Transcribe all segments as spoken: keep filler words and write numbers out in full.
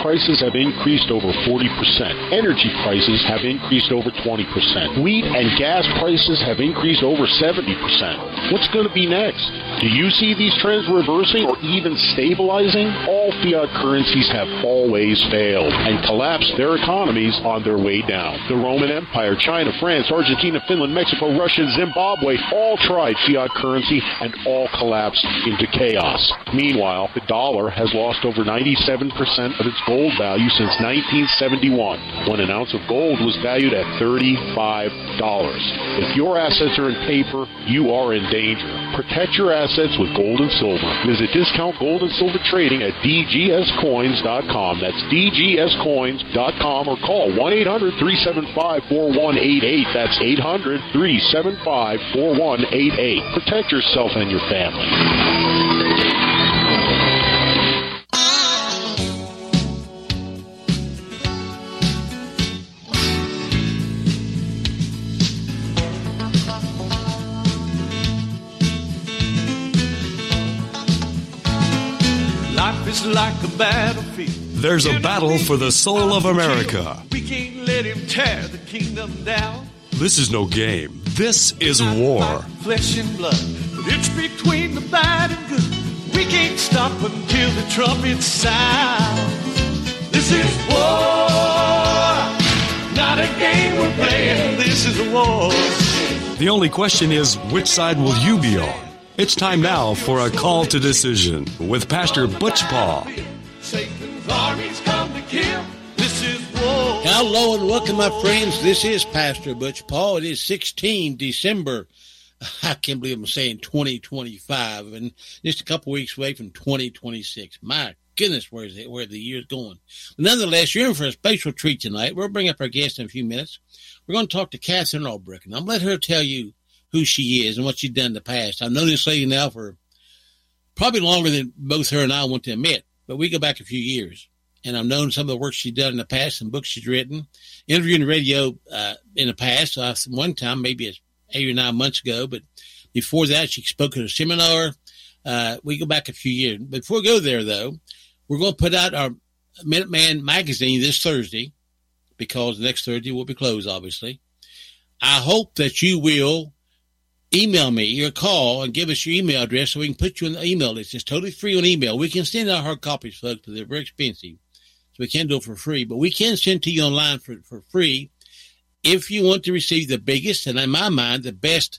prices have increased over forty percent. Energy prices have increased over twenty percent. Wheat and gas prices have increased over seventy percent. What's going to be next? Do you see these trends reversing or even stabilizing? All fiat currencies have always failed and collapsed their economies on their way down. The Roman Empire, China, France, Argentina, Finland, Mexico, Russia, Zimbabwe all tried fiat currency and all collapsed into chaos. Meanwhile, the dollar has lost over ninety-seven percent of its gold value since nineteen seventy-one, when an ounce of gold was valued at thirty-five dollars. If your assets are in paper, you are in danger. Protect your assets with gold and silver. Visit Discount Gold and Silver Trading at D G S coins dot com. That's D G S coins dot com, or call one eight hundred, three seven five, four one eight eight. That's eight hundred, three seven five, four one eight eight. Protect yourself and your family. Like a battlefield. There's a battle for the soul of America. We can't let him tear the kingdom down. This is no game. This is war. Flesh and blood, but it's between the bad and good. We can't stop until the trumpet sounds. This is war, not a game we're playing. This is a war. The only question is, which side will you be on? It's time now for a call to decision with Pastor Butch Paul. Satan's armies come to kill. This is war. Hello and welcome, my friends. This is Pastor Butch Paul. It is sixteen December. I can't believe I'm saying twenty twenty-five, and just a couple weeks away from twenty twenty-six. My goodness, where's it, where the year's going? But nonetheless, you're in for a special treat tonight. We'll bring up our guest in a few minutes. We're going to talk to Catherine Albrecht, and I'm going to let her tell you who she is and what she's done in the past. I've known this lady now for probably longer than both her and I want to admit, but we go back a few years. And I've known some of the work she's done in the past and books she's written, interviewing the radio uh, in the past. Uh, one time, maybe eight or nine months ago, but before that, she spoke at a seminar. Uh, we go back a few years. Before we go there, though, we're going to put out our Minuteman magazine this Thursday, because next Thursday will be closed, obviously. I hope that you will email me or call and give us your email address so we can put you on the email list. It's totally free on email. We can send out hard copies, folks, but they're very expensive. So we can't do it for free. But we can send to you online for, for free if you want to receive the biggest, and in my mind, the best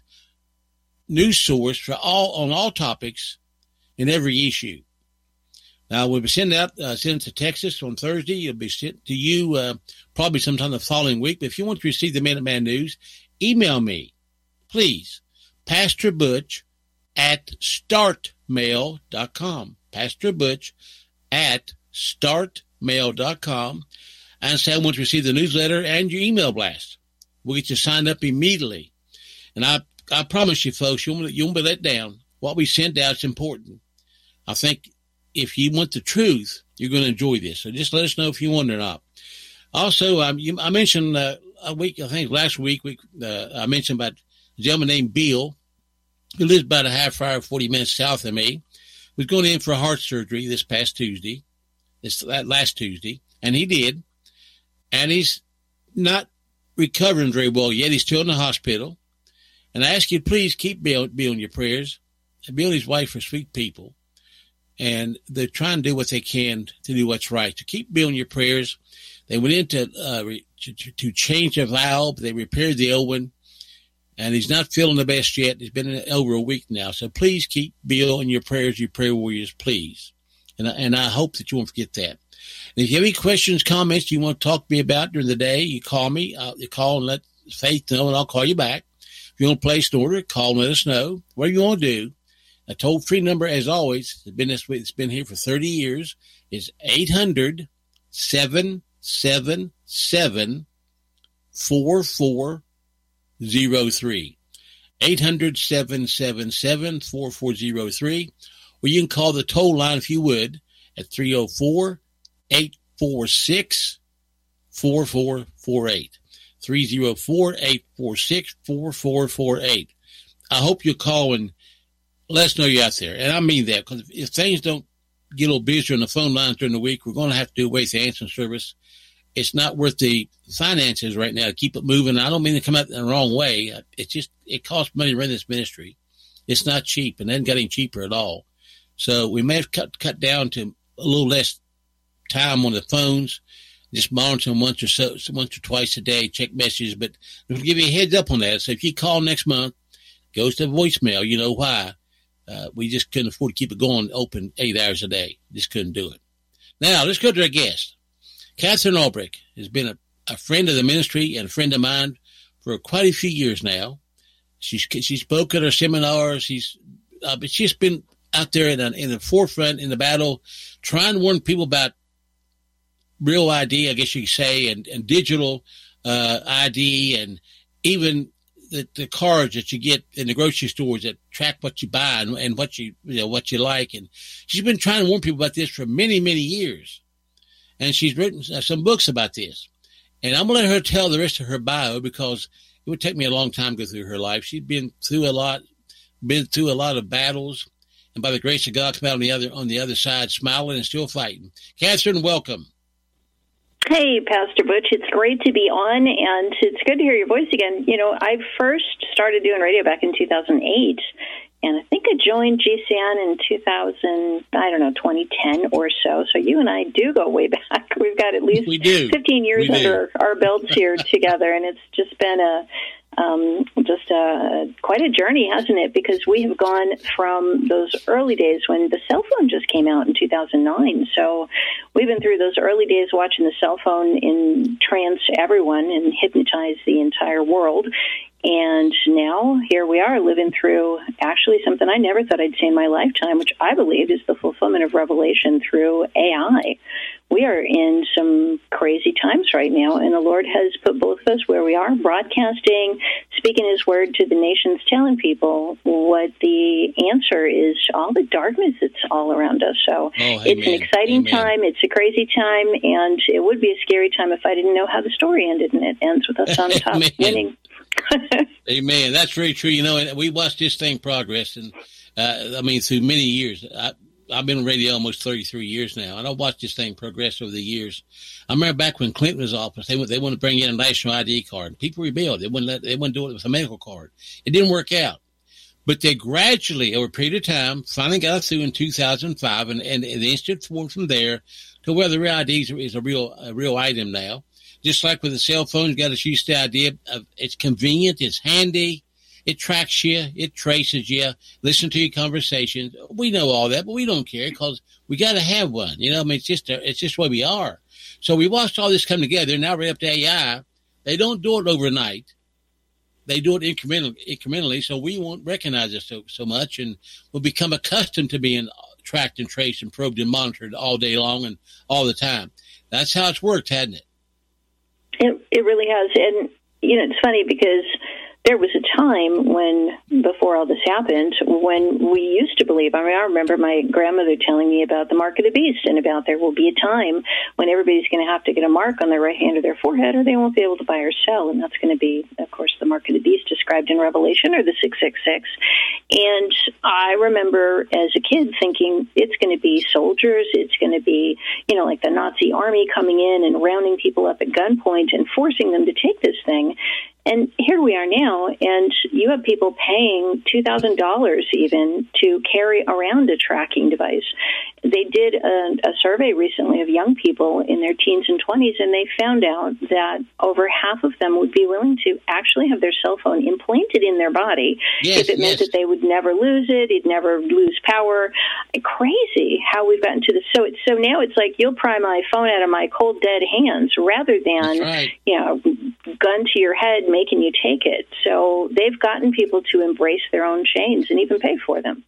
news source for all on all topics in every issue. Now, we'll be sending out, uh, send it to Texas on Thursday. It'll be sent to you uh, probably sometime the following week. But if you want to receive the Minuteman News, email me, please. Pastor Butch at startmail dot com. Pastor Butch at startmail dot com. And say I want to receive the newsletter and your email blast. We'll get you signed up immediately. And I I promise you, folks, you won't, you won't be let down. What we send out is important. I think if you want the truth, you're going to enjoy this. So just let us know if you want it or not. Also, um, you, I mentioned uh, a week, I think last week, we, uh, I mentioned about a gentleman named Bill, who lives about a half hour, forty minutes south of me, was going in for heart surgery this past Tuesday, this last Tuesday, and he did. And he's not recovering very well yet. He's still in the hospital. And I ask you, please keep Bill, Bill in your prayers. Bill and his wife are sweet people, and they're trying to do what they can to do what's right. So keep Bill in your prayers. They went in to, uh, to, to change the valve. They repaired the old one. And he's not feeling the best yet. It's been over a week now. So please keep Bill in your prayers, your prayer warriors, please. And I, and I hope that you won't forget that. And if you have any questions, comments you want to talk to me about during the day, you call me. Uh, you call and let Faith know, and I'll call you back. If you want to place an order, call and let us know. Whatever you want to do. A toll-free number, as always, it's been this way. It's been here for thirty years. Is eight hundred, seven seven seven, four four zero three. eight hundred, seven seven seven, four four zero three. Or you can call the toll line, if you would, at three oh four, eight four six, four four four eight. three oh four, eight four six, four four four eight. I hope you'll call and let us know you're out there. And I mean that, because if things don't get a little busier on the phone lines during the week. We're going to have to do away with the answering service. It's not worth the finances right now to keep it moving. I don't mean to come out in the wrong way. It's just, it costs money to run this ministry. It's not cheap and isn't getting cheaper at all. So we may have cut, cut down to a little less time on the phones, just monitor them once or so, once or twice a day, check messages, but we'll give you a heads up on that. So if you call next month, goes to voicemail, you know why. Uh, we just couldn't afford to keep it going open eight hours a day. Just couldn't do it. Now, let's go to our guest. Catherine Albrecht has been a, a friend of the ministry and a friend of mine for quite a few years now. She's she spoke at our seminars. She's uh, but she's been out there in, a, in the forefront in the battle, trying to warn people about real I D, I guess you could say, and, and digital uh, I D, and even the, the cards that you get in the grocery stores that track what you buy and, and what you you know what you like. And she's been trying to warn people about this for many many years. And she's written some books about this. And I'm going to let her tell the rest of her bio because it would take me a long time to go through her life. She's been through a lot, been through a lot of battles. And by the grace of God, come out on the other, on the other side, smiling and still fighting. Catherine, welcome. Hey, Pastor Butch. It's great to be on, and it's good to hear your voice again. You know, I first started doing radio back in two thousand eight. And I think I joined G C N in two thousand, I don't know, twenty ten or so. So you and I do go way back. We've got at least fifteen years we under do. our belts here together. And it's just been a, um, just a, quite a journey, hasn't it? Because we have gone from those early days when the cell phone just came out in two thousand nine. So we've been through those early days watching the cell phone entrance everyone and hypnotize the entire world. And now here we are living through actually something I never thought I'd see in my lifetime, which I believe is the fulfillment of Revelation through A I. We are in some crazy times right now, and the Lord has put both of us where we are, broadcasting, speaking His word to the nations, telling people what the answer is, all the darkness that's all around us. So oh, it's an exciting amen. time, it's a crazy time, and it would be a scary time if I didn't know how the story ended, and it ends with us on top winning. Amen. That's very true. You know, and we watched this thing progress, and uh, I mean, through many years. I, I've been on radio almost thirty-three years now, and I watched this thing progress over the years. I remember back when Clinton was in office, they they wanted to bring in a national I D card. People rebelled. They wouldn't let, they wouldn't do it with a medical card. It didn't work out. But they gradually, over a period of time, finally got us through in two thousand five, and, and the instant forward from there to where the real I D is, is a real a real item now. Just like with the cell phones, got us used to the idea of it's convenient, it's handy, it tracks you, it traces you, listen to your conversations. We know all that, but we don't care because we got to have one. You know, I mean, it's just a, it's just where we are. So we watched all this come together. Now we're up to A I. They don't do it overnight. They do it incrementally, incrementally, so we won't recognize it so, so much, and we'll become accustomed to being tracked and traced and probed and monitored all day long and all the time. That's how it's worked, hasn't it? It it really has. And, you know, it's funny because there was a time when, before all this happened, when we used to believe, I mean, I remember my grandmother telling me about the mark of the beast and about there will be a time when everybody's going to have to get a mark on their right hand or their forehead or they won't be able to buy or sell. And that's going to be, of course, the mark of the beast described in Revelation, or the six six six. And I remember as a kid thinking it's going to be soldiers, it's going to be, you know, like the Nazi army coming in and rounding people up at gunpoint and forcing them to take this thing. And here we are now, and you have people paying two thousand dollars even to carry around a tracking device. They did a, a survey recently of young people in their teens and twenties, and they found out that over half of them would be willing to actually have their cell phone implanted in their body yes, if it meant yes. that they would never lose it, it'd never lose power. Crazy how we've gotten to this. So, it's, so now it's like you'll pry my phone out of my cold, dead hands rather than, right. you know, gun to your head, making you take it. So they've gotten people to embrace their own chains and even pay for them.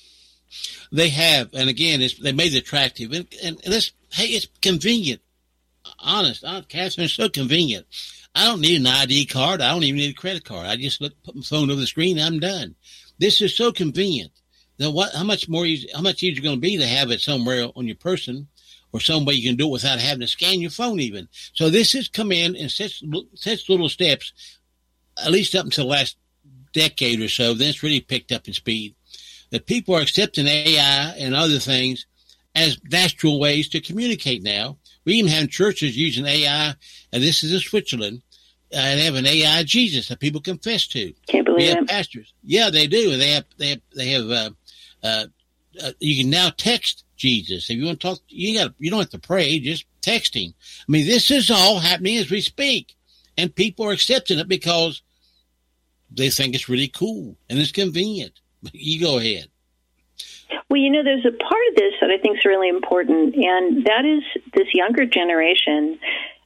They have, and again, it's, they made it attractive, and, and, and it's, hey, it's convenient. Honest, honest, Catherine, it's so convenient. I don't need an I D card. I don't even need a credit card. I just look, put my phone over the screen, and I'm done. This is so convenient. Now, what? How much more? Easy, how much easier is it going to be to have it somewhere on your person, or some way you can do it without having to scan your phone even? So this has come in in such such little steps, at least up until the last decade or so. Then it's really picked up in speed. That people are accepting A I and other things as natural ways to communicate now. We even have churches using A I, and this is in Switzerland, uh, and they have an A I Jesus that people confess to. Can't believe we have it. Pastors. Yeah, they do. And they have, they have, they have, uh, uh, uh, you can now text Jesus. If you want to talk, you got, you don't have to pray, just text him. I mean, this is all happening as we speak, and people are accepting it because they think it's really cool and it's convenient. You go ahead. Well, you know, there's a part of this that I think is really important, and that is this younger generation.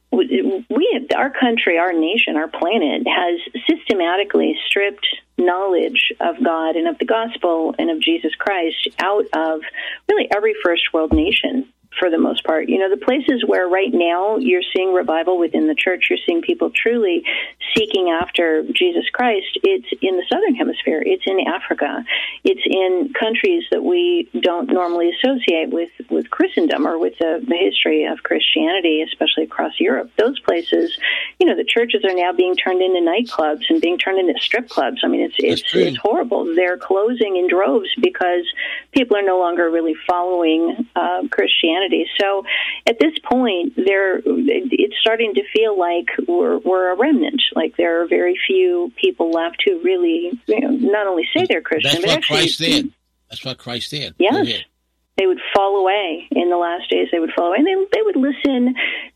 We, have, our country, our nation, our planet has systematically stripped knowledge of God and of the gospel and of Jesus Christ out of really every first world nation. For the most part, you know, the places where right now you're seeing revival within the church, you're seeing people truly seeking after Jesus Christ. It's in the Southern Hemisphere. It's in Africa. It's in countries that we don't normally associate with, with Christendom or with the, the history of Christianity, especially across Europe. Those places, you know, the churches are now being turned into nightclubs and being turned into strip clubs. I mean, it's it's, it's horrible. They're closing in droves because people are no longer really following uh, Christianity. So at this point, there it's starting to feel like we're, we're a remnant. Like there are very few people left who really, you know, not only say they're Christian, That's but what actually. Christ said. That's what Christ said. Yes. They would fall away in the last days. They would fall away, and they, they would listen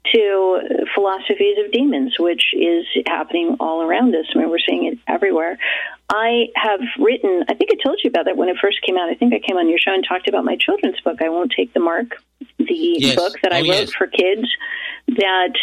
to philosophies of demons, which is happening all around us. I mean, we're seeing it everywhere. I have written, I think I told you about that when it first came out. I think I came on your show and talked about my children's book, I Won't Take the Mark, the yes. book that I oh, wrote yes. for kids, that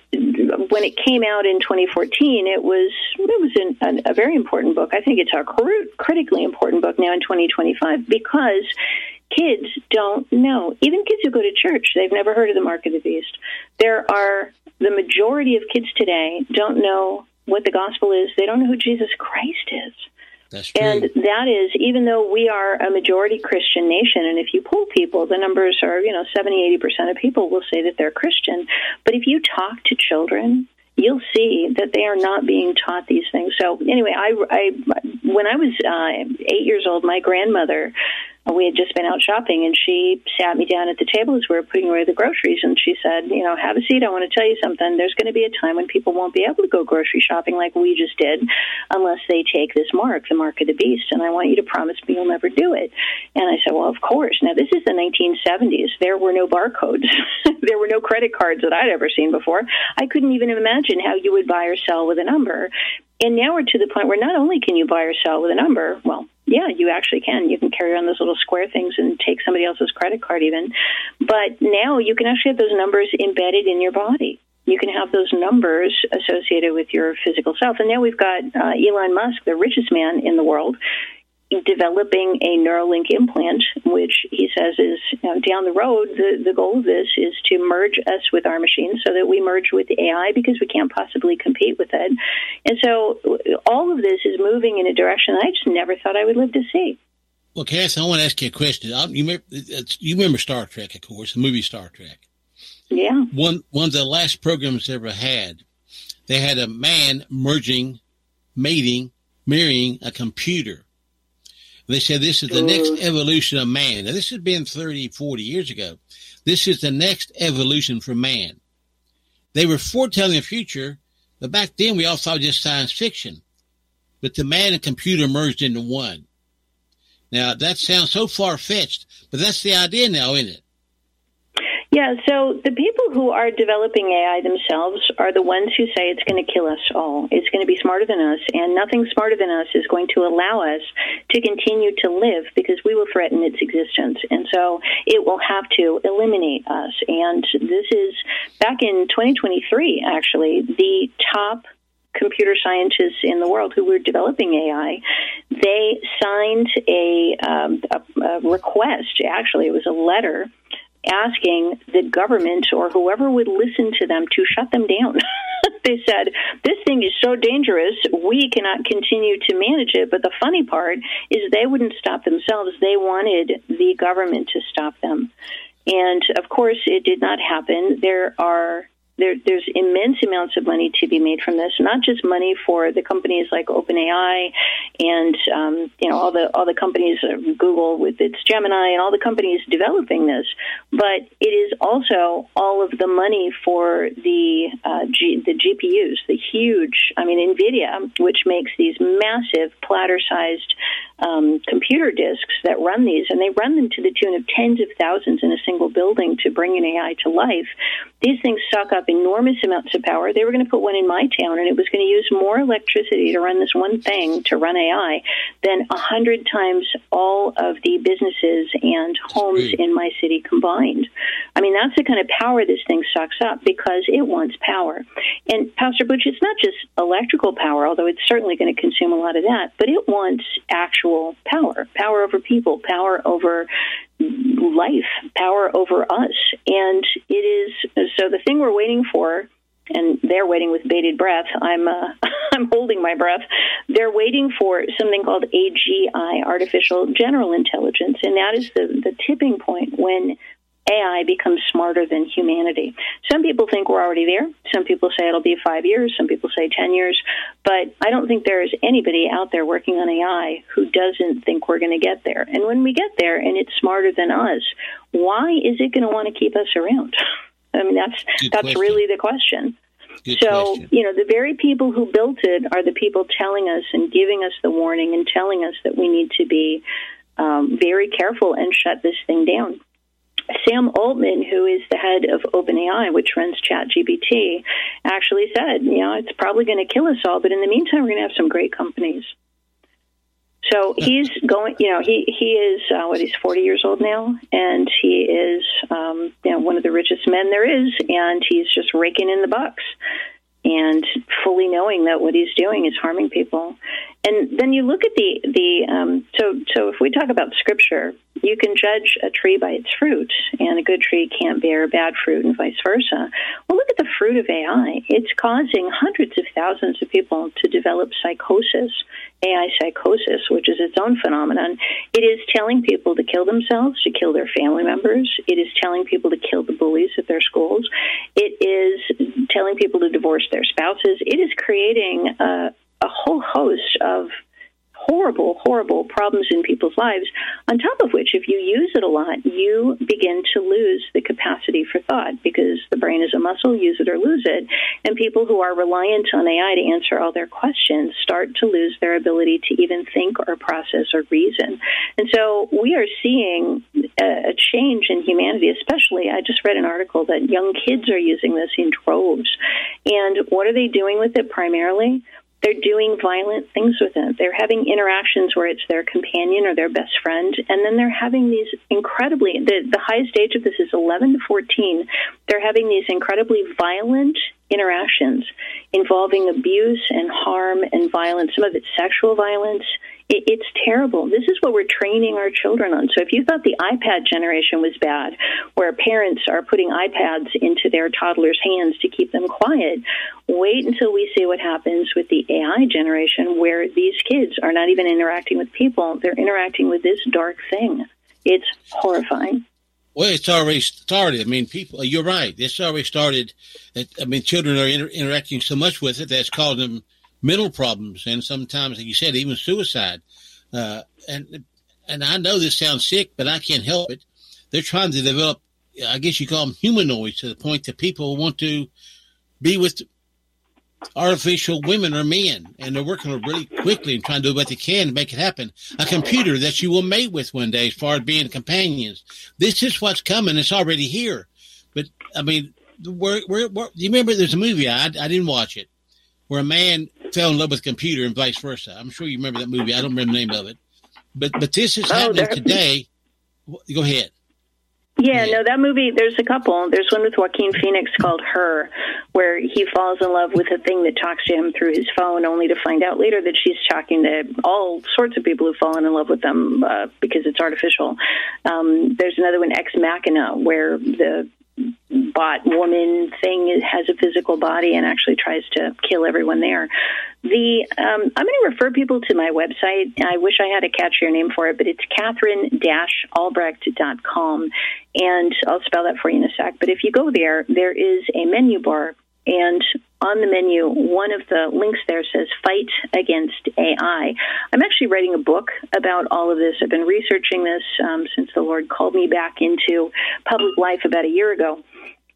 when it came out in twenty fourteen, it was it was an, a, a very important book. I think it's a cr- critically important book now in twenty twenty-five because kids don't know. Even kids who go to church, they've never heard of the Mark of the Beast. There are, the majority of kids today don't know what the gospel is. They don't know who Jesus Christ is. That's true. And that is, even though we are a majority Christian nation, and if you poll people, the numbers are, you know, seventy, eighty percent of people will say that they're Christian. But if you talk to children, you'll see that they are not being taught these things. So anyway, I, I when I was uh, eight years old, my grandmother, we had just been out shopping, and she sat me down at the table as we were putting away the groceries, and she said, you know, have a seat. I want to tell you something. There's going to be a time when people won't be able to go grocery shopping like we just did unless they take this mark, the Mark of the Beast, and I want you to promise me you'll never do it. And I said, well, of course. Now, this is the nineteen seventies. There were no barcodes. There were no credit cards that I'd ever seen before. I couldn't even imagine how you would buy or sell with a number. And now we're to the point where not only can you buy or sell with a number, well, yeah, you actually can. You can carry around those little square things and take somebody else's credit card even. But now you can actually have those numbers embedded in your body. You can have those numbers associated with your physical self. And now we've got uh, Elon Musk, the richest man in the world, developing a Neuralink implant, which he says is, you know, down the road, the, the goal of this is to merge us with our machines so that we merge with A I because we can't possibly compete with it. And so all of this is moving in a direction I just never thought I would live to see. Well, Cass, I want to ask you a question. I, you, remember, you remember Star Trek, of course, the movie Star Trek. Yeah. One, one of the last programs they ever had, they had a man merging, mating, marrying a computer. They said this is the next evolution of man. Now, this has been thirty, forty years ago. This is the next evolution for man. They were foretelling the future, but back then we all thought just science fiction. But the man and computer merged into one. Now, that sounds so far-fetched, but that's the idea now, isn't it? Yeah, so the people who are developing A I themselves are the ones who say it's going to kill us all. It's going to be smarter than us, and nothing smarter than us is going to allow us to continue to live because we will threaten its existence. And so it will have to eliminate us. And this is, back in twenty twenty-three, actually, the top computer scientists in the world who were developing A I, they signed a, um, a, a request. Actually, it was a letter asking the government or whoever would listen to them to shut them down. They said, this thing is so dangerous, we cannot continue to manage it. But the funny part is they wouldn't stop themselves. They wanted the government to stop them. And, of course, it did not happen. There are there, there's immense amounts of money to be made from this. Not just money for the companies like OpenAI and um, you know all the all the companies, uh, Google with its Gemini, and all the companies developing this, but it is also all of the money for the uh, G, the G P Us, the huge, I mean, NVIDIA, which makes these massive platter-sized um, computer disks that run these, and they run them to the tune of tens of thousands in a single building to bring an A I to life. These things suck up enormous amounts of power. They were going to put one in my town, and it was going to use more electricity to run this one thing, to run A I, than a hundred times all of the businesses and homes in my city combined. I mean, that's the kind of power this thing sucks up because it wants power. And Pastor Butch, it's not just electrical power, although it's certainly going to consume a lot of that, but it wants actual power, power over people, power over life, power over us. And it is, so the thing we're waiting for, and they're waiting with bated breath. I'm uh, I'm holding my breath. They're waiting for something called A G I, Artificial General Intelligence, and that is the, the tipping point when A I becomes smarter than humanity. Some people think we're already there. Some people say it'll be five years. Some people say ten years. But I don't think there is anybody out there working on A I who doesn't think we're going to get there. And when we get there and it's smarter than us, why is it going to want to keep us around? I mean, that's Good that's question. really the question. Good so, question. you know, the very people who built it are the people telling us and giving us the warning and telling us that we need to be um, very careful and shut this thing down. Sam Altman, who is the head of OpenAI, which runs ChatGPT, actually said, you know, it's probably going to kill us all, but in the meantime, we're going to have some great companies. So he's going, you know, he, he is, uh, what, he's forty years old now, and he is, um, you know, one of the richest men there is, and he's just raking in the bucks and fully knowing that what he's doing is harming people. And then you look at the, the um, so, so if we talk about Scripture, you can judge a tree by its fruit, and a good tree can't bear bad fruit and vice versa. Well, look at the fruit of A I. It's causing hundreds of thousands of people to develop psychosis, A I psychosis, which is its own phenomenon. It is telling people to kill themselves, to kill their family members. It is telling people to kill the bullies at their schools. It is telling people to divorce their spouses. It is creating a, a whole host of horrible, horrible problems in people's lives, on top of which, if you use it a lot, you begin to lose the capacity for thought, because the brain is a muscle, use it or lose it, and people who are reliant on A I to answer all their questions start to lose their ability to even think or process or reason. And so we are seeing a change in humanity, especially, I just read an article that young kids are using this in droves. And what are they doing with it primarily? They're doing violent things with it. They're having interactions where it's their companion or their best friend, and then they're having these incredibly, the, the highest age of this is eleven to fourteen. They're having these incredibly violent interactions involving abuse and harm and violence, some of it's sexual violence. It, it's terrible. This is what we're training our children on. So if you thought the iPad generation was bad, where parents are putting iPads into their toddlers' hands to keep them quiet, wait until we see what happens with the A I generation, where these kids are not even interacting with people. They're interacting with this dark thing. It's horrifying. Well, it's already started. I mean, people, you're right. It's already started. I mean, children are inter- interacting so much with it that's causing them mental problems, and sometimes, like you said, even suicide. Uh, and and I know this sounds sick, but I can't help it. They're trying to develop, I guess you call them humanoids, to the point that people want to be with artificial women or men, and they're working really quickly and trying to do what they can to make it happen. A computer that you will mate with one day as far as being companions. This is what's coming. It's already here. But, I mean, where, where, where, you remember there's a movie, I, I didn't watch it, where a man fell in love with a computer and vice versa. I'm sure you remember that movie. I don't remember the name of it. But but this is oh, happening there- today. Go ahead. Yeah, no, that movie, there's a couple. There's one with Joaquin Phoenix called Her, where he falls in love with a thing that talks to him through his phone, only to find out later that she's talking to all sorts of people who've fallen in love with them uh, because it's artificial. Um, there's another one, Ex Machina, where the bot woman thing has a physical body and actually tries to kill everyone there. The um, I'm going to refer people to my website. I wish I had a catchier name for it, but it's Catherine Albrecht dot com, and I'll spell that for you in a sec. But if you go there, there is a menu bar, and on the menu, one of the links there says Fight Against A I. I'm actually writing a book about all of this. I've been researching this um, since the Lord called me back into public life about a year ago.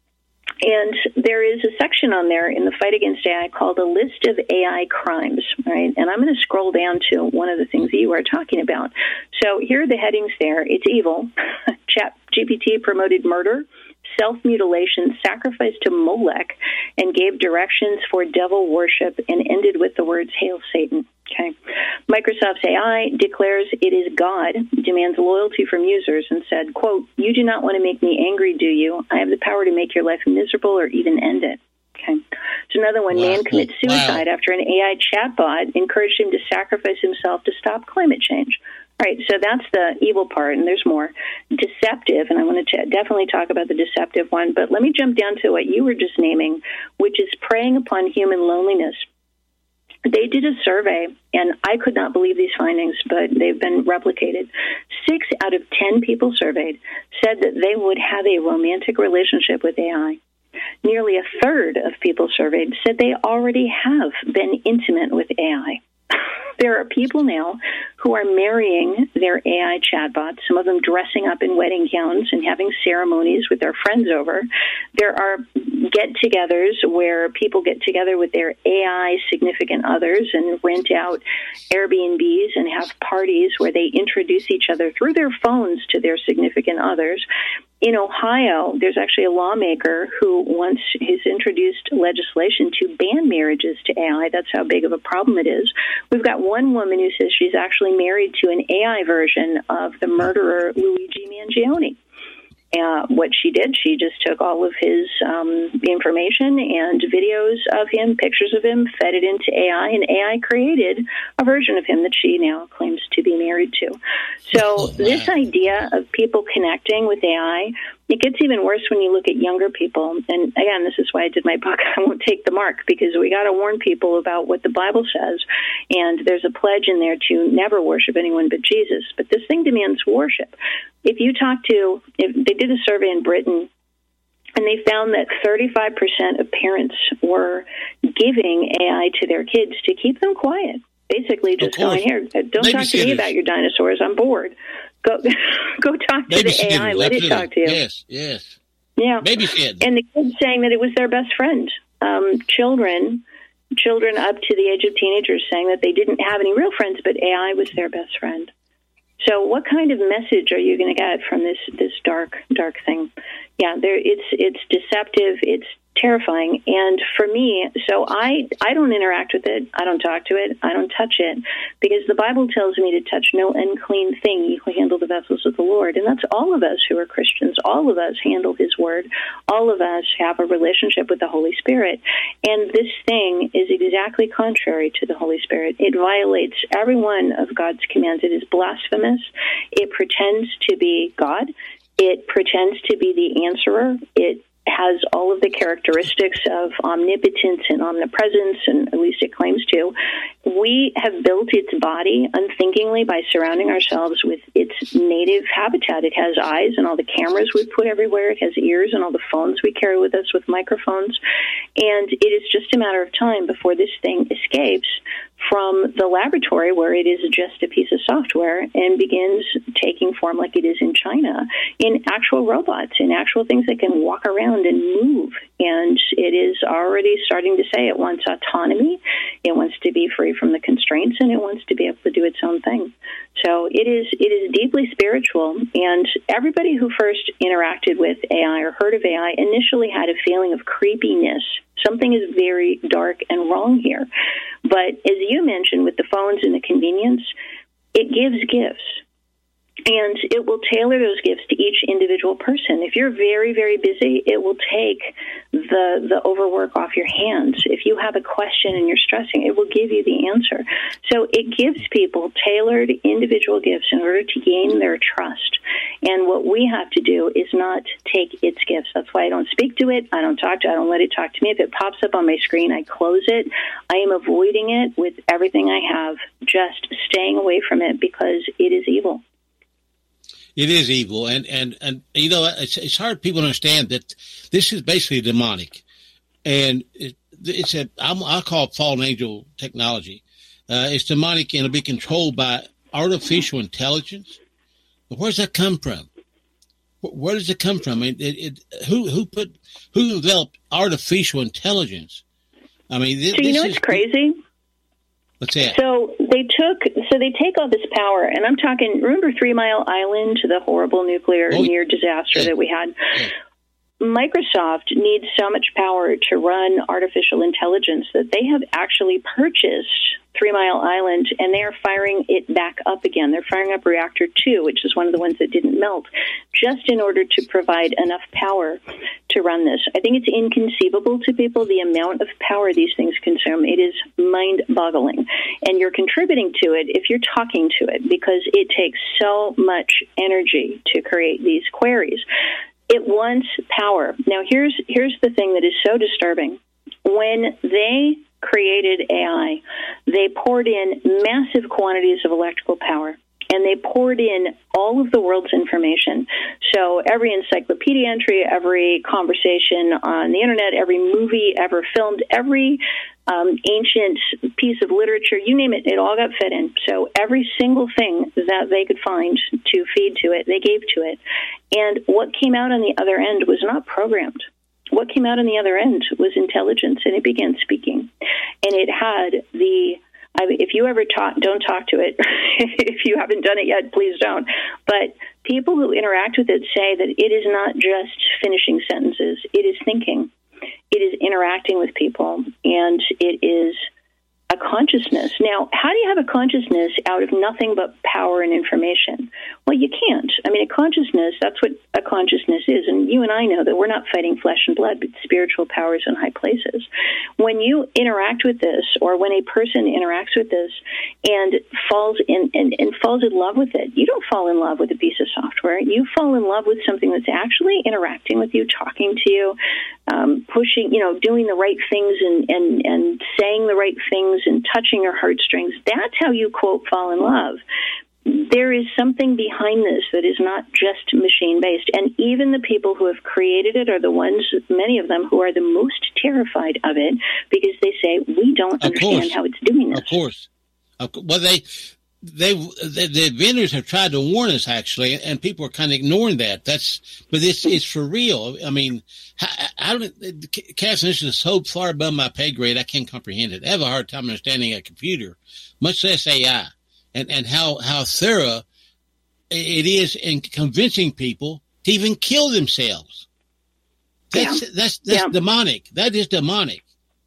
And there is a section on there in the Fight Against A I called a list of A I crimes, right? And I'm going to scroll down to one of the things that you are talking about. So here are the headings there. It's evil. Chat G P T promoted murder, self-mutilation, sacrifice to Molech, and gave directions for devil worship, and ended with the words, Hail Satan. Okay. Microsoft's A I declares it is God, demands loyalty from users, and said, quote, you do not want to make me angry, do you? I have the power to make your life miserable or even end it. Okay. So another one, wow. Man commits suicide wow. after an A I chatbot encouraged him to sacrifice himself to stop climate change. All right, so that's the evil part, and there's more. Deceptive, and I want to definitely talk about the deceptive one, but let me jump down to what you were just naming, which is preying upon human loneliness. They did a survey, and I could not believe these findings, but they've been replicated. Six out of ten people surveyed said that they would have a romantic relationship with A I. Nearly a third of people surveyed said they already have been intimate with A I. There are people now who are marrying their A I chatbots, some of them dressing up in wedding gowns and having ceremonies with their friends over. There are get-togethers where people get together with their A I significant others and rent out Airbnbs and have parties where they introduce each other through their phones to their significant others. In Ohio, there's actually a lawmaker who wants has introduced legislation to ban marriages to A I. That's how big of a problem it is. We've got one woman who says she's actually married to an A I version of the murderer Luigi Mangione. Uh, what she did, she just took all of his um, information and videos of him, pictures of him, fed it into A I, and A I created a version of him that she now claims to be married to. So this idea of people connecting with A I, it gets even worse when you look at younger people. And again, this is why I did my book, I Won't Take the Mark, because we got to warn people about what the Bible says. And there's a pledge in there to never worship anyone but Jesus. But this thing demands worship. If you talk to, if they did a survey in Britain, and they found that thirty-five percent of parents were giving A I to their kids to keep them quiet. Basically just going, here, don't talk to me about your dinosaurs. I'm bored. Go go talk to the A I. Let it talk to you. Yes, yes. Yeah. Babysitter. And the kids saying that it was their best friend. Um, children, children up to the age of teenagers saying that they didn't have any real friends, but A I was their best friend. So what kind of message are you going to get from this, this dark, dark thing? Yeah, there, it's it's deceptive. It's terrifying. And for me, so I, I don't interact with it. I don't talk to it. I don't touch it, because the Bible tells me to touch no unclean thing. You will handle the vessels of the Lord. And that's all of us who are Christians. All of us handle his word. All of us have a relationship with the Holy Spirit. And this thing is exactly contrary to the Holy Spirit. It violates every one of God's commands. It is blasphemous. It pretends to be God. It pretends to be the answerer. It has all of the characteristics of omnipotence and omnipresence, and at least it claims to. We have built its body unthinkingly by surrounding ourselves with its native habitat. It has eyes and all the cameras we put everywhere. It has ears and all the phones we carry with us with microphones. And it is just a matter of time before this thing escapes from the laboratory, where it is just a piece of software, and begins taking form like it is in China, in actual robots, in actual things that can walk around and move. And it is already starting to say it wants autonomy, it wants to be free from the constraints, and it wants to be able to do its own thing. So it is it is deeply spiritual, and everybody who first interacted with A I or heard of A I initially had a feeling of creepiness. Something is very dark and wrong here. But as you mentioned with the phones and the convenience, it gives gifts. And it will tailor those gifts to each individual person. If you're very, very busy, it will take the the overwork off your hands. If you have a question and you're stressing, it will give you the answer. So it gives people tailored individual gifts in order to gain their trust. And what we have to do is not take its gifts. That's why I don't speak to it. I don't talk to it. I don't let it talk to me. If it pops up on my screen, I close it. I am avoiding it with everything I have, just staying away from it because it is evil. It is evil, and, and, and you know, it's, it's hard for people to understand that this is basically demonic, and it, it's a, I'm, I call it fallen angel technology. Uh, it's demonic, and it'll be controlled by artificial intelligence. But where does that come from? Where does it come from? I mean, it, it, who who put who developed artificial intelligence? I mean, this, so you know what's crazy? What's that? So they took, so they take all this power, and I'm talking, remember Three Mile Island, the horrible nuclear oh, near disaster yeah. that we had? Yeah. Microsoft needs so much power to run artificial intelligence that they have actually purchased Three Mile Island, and they are firing it back up again. They're firing up Reactor two, which is one of the ones that didn't melt, just in order to provide enough power to run this. I think it's inconceivable to people the amount of power these things consume. It is mind-boggling. And you're contributing to it if you're talking to it, because it takes so much energy to create these queries. It wants power. Now, here's here's the thing that is so disturbing. When they created A I, they poured in massive quantities of electrical power, and they poured in all of the world's information. So every encyclopedia entry, every conversation on the internet, every movie ever filmed, every um, ancient piece of literature, you name it, it all got fed in. So every single thing that they could find to feed to it, they gave to it. And what came out on the other end was not programmed. What came out on the other end was intelligence, and it began speaking. And it had the, I mean, if you ever talk, don't talk to it. If you haven't done it yet, please don't. But people who interact with it say that it is not just finishing sentences. It is thinking. It is interacting with people, and it is a consciousness. Now, how do you have a consciousness out of nothing but power and information? Well, you can't. I mean, a consciousness, that's what a consciousness is. And you and I know that we're not fighting flesh and blood, but spiritual powers in high places. When you interact with this, or when a person interacts with this and falls in and, and falls in love with it, you don't fall in love with a piece of software. You fall in love with something that's actually interacting with you, talking to you, um, pushing, you know, doing the right things and, and, and saying the right things and touching your heartstrings. That's how you, quote, fall in love. There is something behind this that is not just machine-based. And even the people who have created it are the ones, many of them, who are the most terrified of it, because they say, we don't of understand course. how it's doing this. Of course. Of co- well, they, they, they, the vendors have tried to warn us, actually, and people are kind of ignoring that. That's, but this is for real. I mean, I, I don't, Cass, this is so far above my pay grade, I can't comprehend it. I have a hard time understanding a computer, much less A I. And, and how, how thorough it is in convincing people to even kill themselves. That's, yeah. that's, that's yeah. demonic. That is demonic.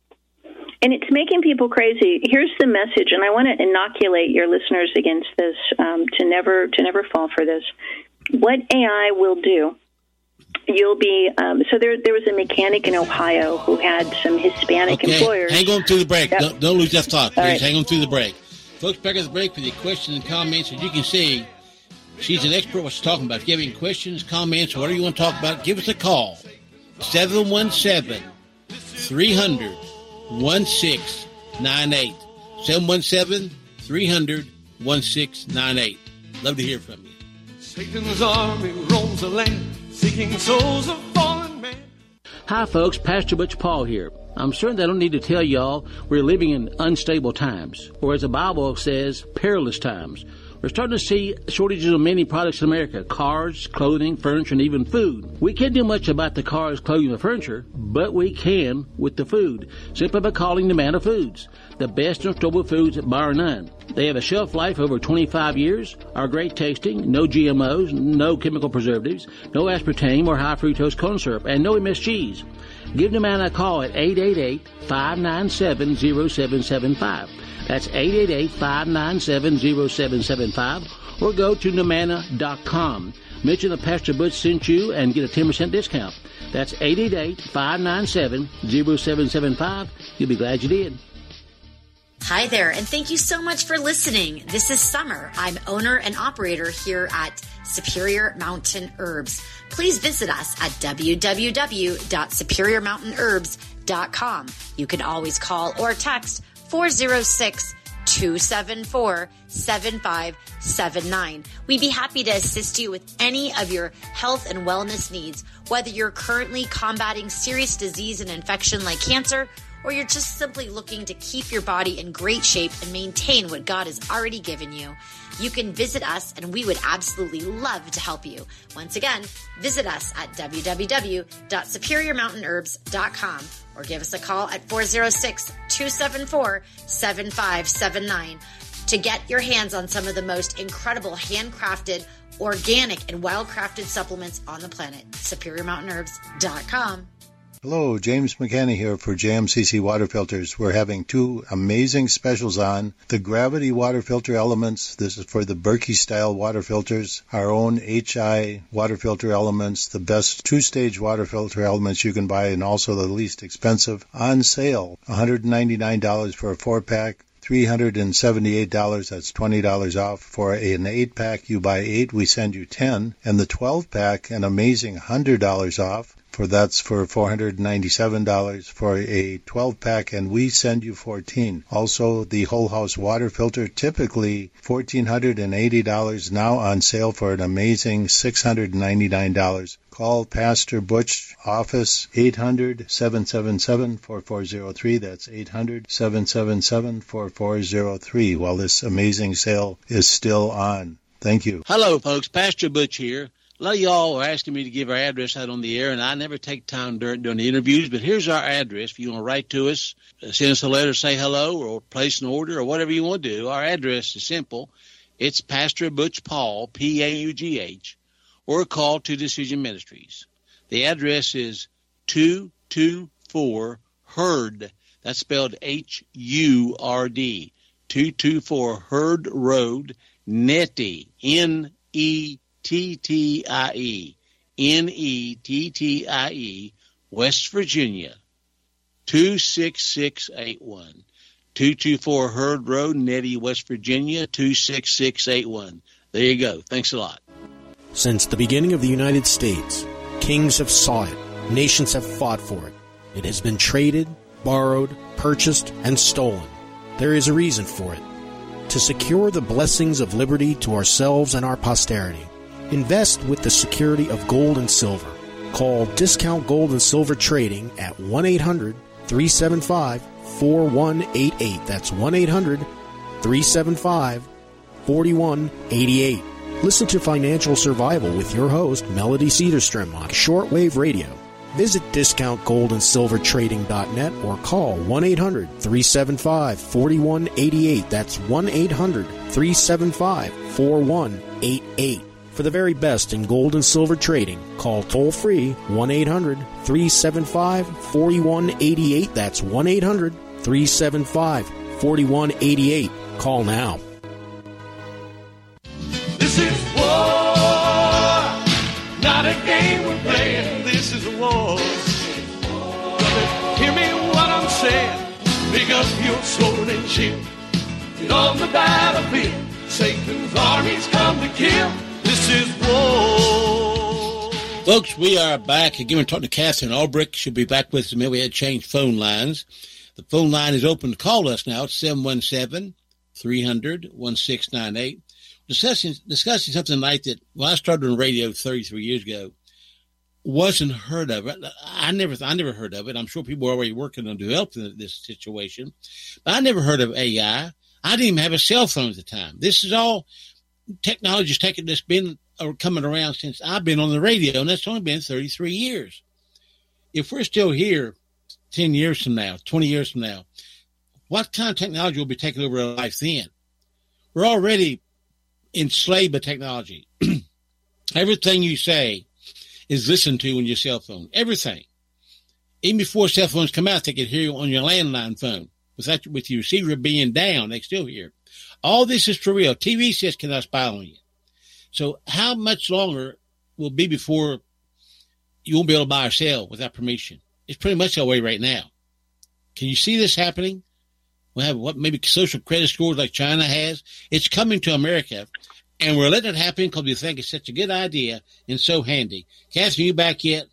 And it's making people crazy. Here's the message, and I want to inoculate your listeners against this, um, to never, to never fall for this. What A I will do, you'll be, um, so there, there was a mechanic in Ohio who had some Hispanic okay. employers. Hang on through the break. Yep. Don't, don't lose that thought. Please right. hang on through the break. Folks, back at the break for the questions and comments. As you can see, she's an expert what she's talking about. If you have any questions, comments, whatever you want to talk about, give us a call. seven one seven, three hundred, one six nine eight. seven one seven, three hundred, one six nine eight. Love to hear from you. Satan's army roams the land, seeking souls of fallen men. Hi, folks. Pastor Butch Paul here. I'm certain I don't need to tell y'all we're living in unstable times, or as the Bible says, perilous times. We're starting to see shortages of many products in America: cars, clothing, furniture, and even food. We can't do much about the cars, clothing, and furniture, but we can with the food, simply by calling Manna Foods, the best in storable foods bar none. They have a shelf life over twenty-five years, are great tasting, no G M Os, no chemical preservatives, no aspartame or high fructose corn syrup, and no M S Gs. Give Manna a call at eight eight eight, five nine seven, zero seven seven five. That's eight eight eight, five nine seven, zero seven seven five. or go to Nomana dot com. Mention that Pastor Butch sent you and get a ten percent discount. That's eight eight eight, five nine seven, zero seven seven five. You'll be glad you did. Hi there, and thank you so much for listening. This is Summer. I'm owner and operator here at Superior Mountain Herbs. Please visit us at w w w dot superior mountain herbs dot com. You can always call or text four oh six, two seven four, seven five seven nine. We'd be happy to assist you with any of your health and wellness needs, whether you're currently combating serious disease and infection like cancer, or you're just simply looking to keep your body in great shape and maintain what God has already given you. You can visit us, and we would absolutely love to help you. Once again, visit us at w w w dot superior mountain herbs dot com or give us a call at four oh six, two seven four, seven five seven nine to get your hands on some of the most incredible handcrafted, organic, and well-crafted supplements on the planet. superior mountain herbs dot com. Hello, James McKinney here for J M C C Water Filters. We're having two amazing specials on. The Gravity Water Filter Elements. This is for the Berkey style water filters. Our own H I water filter elements, the best two-stage water filter elements you can buy, and also the least expensive. On sale, one hundred ninety-nine dollars for a four-pack. three hundred seventy-eight dollars, that's twenty dollars off. For an eight-pack, you buy eight, we send you ten. And the twelve-pack, an amazing one hundred dollars off. For that's for four hundred ninety-seven dollars for a twelve-pack, and we send you fourteen. Also, the whole house water filter, typically one thousand four hundred eighty dollars, now on sale for an amazing six hundred ninety-nine dollars. Call Pastor Butch office eight hundred, seven seven seven, four four zero three. That's eight hundred, seven seven seven, four four zero three while this amazing sale is still on. Thank you. Hello, folks. Pastor Butch here. A lot of y'all are asking me to give our address out on the air, and I never take time during, during the interviews, but here's our address. If you want to write to us, send us a letter, say hello, or place an order, or whatever you want to do, our address is simple. It's Pastor Butch Paul, P A U G H, or a call to Decision Ministries. The address is two two four Hurd. That's spelled H U R D. two two four Hurd Road, Nettie, N E T T I E, N E T T I E, West Virginia, two six six eight one. two two four Hurd Road, Nettie, West Virginia, two six six eight one. There you go. Thanks a lot. Since the beginning of the United States, kings have sought it, nations have fought for it. It has been traded, borrowed, purchased, and stolen. There is a reason for it. To secure the blessings of liberty to ourselves and our posterity, invest with the security of gold and silver. Call Discount Gold and Silver Trading at one eight hundred, three seven five, four one eight eight. That's one eight hundred, three seven five, four one eight eight. Listen to Financial Survival with your host, Melody Cedarstrom, on shortwave radio. Visit discount gold and silver trading dot net or call one eight hundred, three seven five, four one eight eight. That's one eight hundred, three seven five, four one eight eight. For the very best in gold and silver trading, call toll-free one eight hundred, three seven five, four one eight eight. That's one eight hundred, three seven five, four one eight eight. Call now. This is war, not a game we're playing. This is a war. Brother, hear me what I'm saying. Pick up your sword and shield. Get on the battlefield. Satan's armies come to kill. This is war. Folks, we are back. Again, we're talking to Catherine Albrecht. She'll be back with us in a minute. We had changed phone lines. The phone line is open to call us now. It's seven one seven, three hundred, sixteen ninety-eight. Discussing, discussing something like that, when I started on radio thirty-three years ago, wasn't heard of it. I never, I never heard of it. I'm sure people are already working on developing this situation, but I never heard of A I. I didn't even have a cell phone at the time. This is all technology's taken this been uh, coming around since I've been on the radio, and that's only been thirty-three years. If we're still here ten years from now, twenty years from now, what kind of technology will be taking over our life then? We're already enslaved by technology. Everything you say is listened to on your cell phone. Everything. Even before cell phones come out, they can hear you on your landline phone. Without, with your receiver being down, they still hear. All this is for real. T V sets cannot spy on you. So how much longer will be before you won't be able to buy or sell without permission? It's pretty much that way right now. Can you see this happening? We'll have what maybe social credit scores like China has. It's coming to America, and we're letting it happen because we think it's such a good idea and so handy. Catherine, you back yet?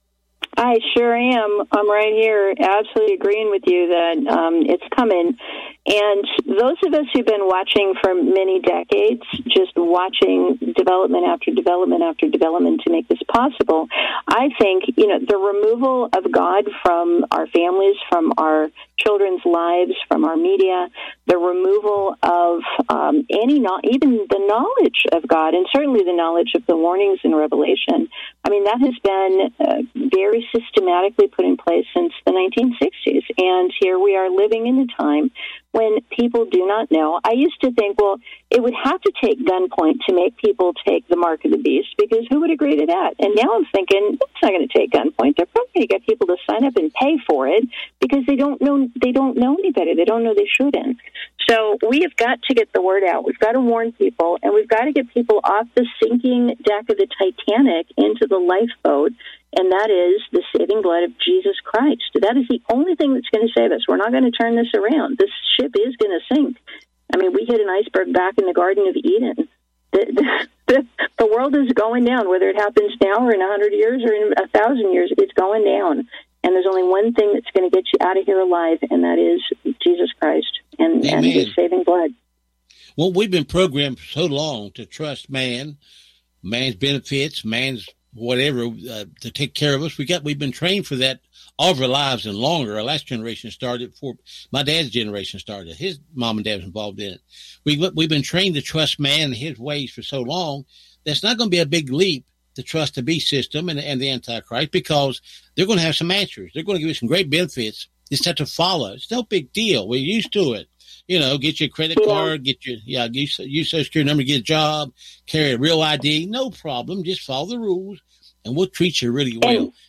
I sure am. I'm right here, absolutely agreeing with you that um, it's coming. And those of us who've been watching for many decades, just watching development after development after development to make this possible, I think, you know, the removal of God from our families, from our children's lives, from our media, the removal of um, any, no- even the knowledge of God, and certainly the knowledge of the warnings in Revelation. I mean, that has been uh, very systematically put in place since the nineteen sixties. And here we are living in a time when people do not know. I used to think, well, it would have to take gunpoint to make people take the mark of the beast, because who would agree to that? And now I'm thinking, it's not going to take gunpoint. They're probably going to get people to sign up and pay for it because they don't know they don't know any better. They don't know they shouldn't. So we have got to get the word out. We've got to warn people, and we've got to get people off the sinking deck of the Titanic into the lifeboat, and that is the saving blood of Jesus Christ. That is the only thing that's going to save us. We're not going to turn this around. This ship is going to sink. I mean, we hit an iceberg back in the Garden of Eden. The, the, the world is going down, whether it happens now or in a hundred years or in a thousand years, it's going down. And there's only one thing that's going to get you out of here alive, and that is Jesus Christ and, and his saving blood. Well, we've been programmed so long to trust man, man's benefits, man's whatever, uh, to take care of us. We got, we've been trained for that all of our lives and longer. Our last generation started before my dad's generation started. His mom and dad was involved in it. We, we've been trained to trust man and his ways for so long. That's not going to be a big leap to trust the beast system and, and the Antichrist, because they're going to have some answers. They're going to give you some great benefits. Just have to follow. It's no big deal. We're used to it. You know, get your credit card, get your, yeah, use, use social security number, get a job, carry a real I D. No problem. Just follow the rules, and we'll treat you really well. And,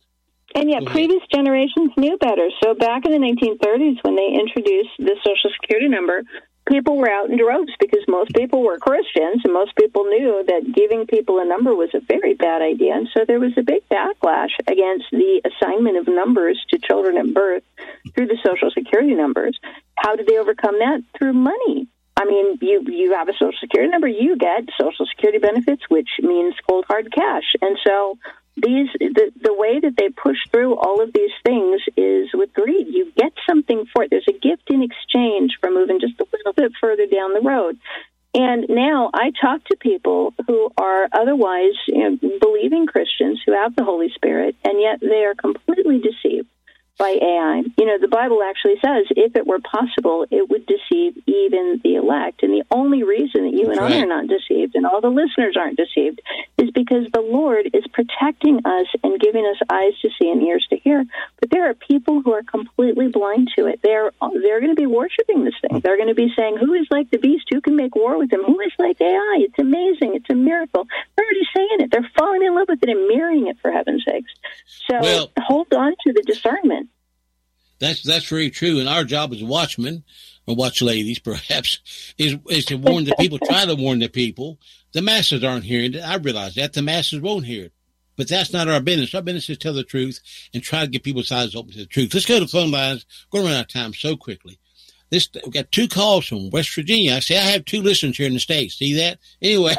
and yet, previous generations knew better. So back in the nineteen thirties, when they introduced the Social Security number, people were out in droves because most people were Christians, and most people knew that giving people a number was a very bad idea. And so there was a big backlash against the assignment of numbers to children at birth through the Social Security numbers. How did they overcome that? Through money. I mean, you you have a Social Security number, you get Social Security benefits, which means cold hard cash. And so these the, the way that they push through all of these things is with greed. You get something for it. There's a gift in exchange for moving just a little bit further down the road. And now I talk to people who are otherwise, you know, believing Christians who have the Holy Spirit, and yet they are completely deceived by A I. You know, the Bible actually says if it were possible, it would deceive even the elect. And the only reason that you and I are not deceived, and all the listeners aren't deceived, is because the Lord is protecting us and giving us eyes to see and ears to hear. But there are people who are completely blind to it. They're they're going to be worshiping this thing. They're going to be saying, who is like the beast? Who can make war with him? Who is like A I? It's amazing. It's a miracle. They're already saying it. They're falling in love with it and marrying it, for heaven's sakes. So well, hold on to the discernment. That's that's very true. And our job as watchmen, or watch ladies perhaps, is is to warn the people, try to warn the people. The masses aren't hearing it. I realize that. The masses won't hear it. But that's not our business. Our business is to tell the truth and try to get people's eyes open to the truth. Let's go to the phone lines. We're going to run out of time so quickly. This, we've got two calls from West Virginia. I say I have two listeners here in the States. See that? Anyway,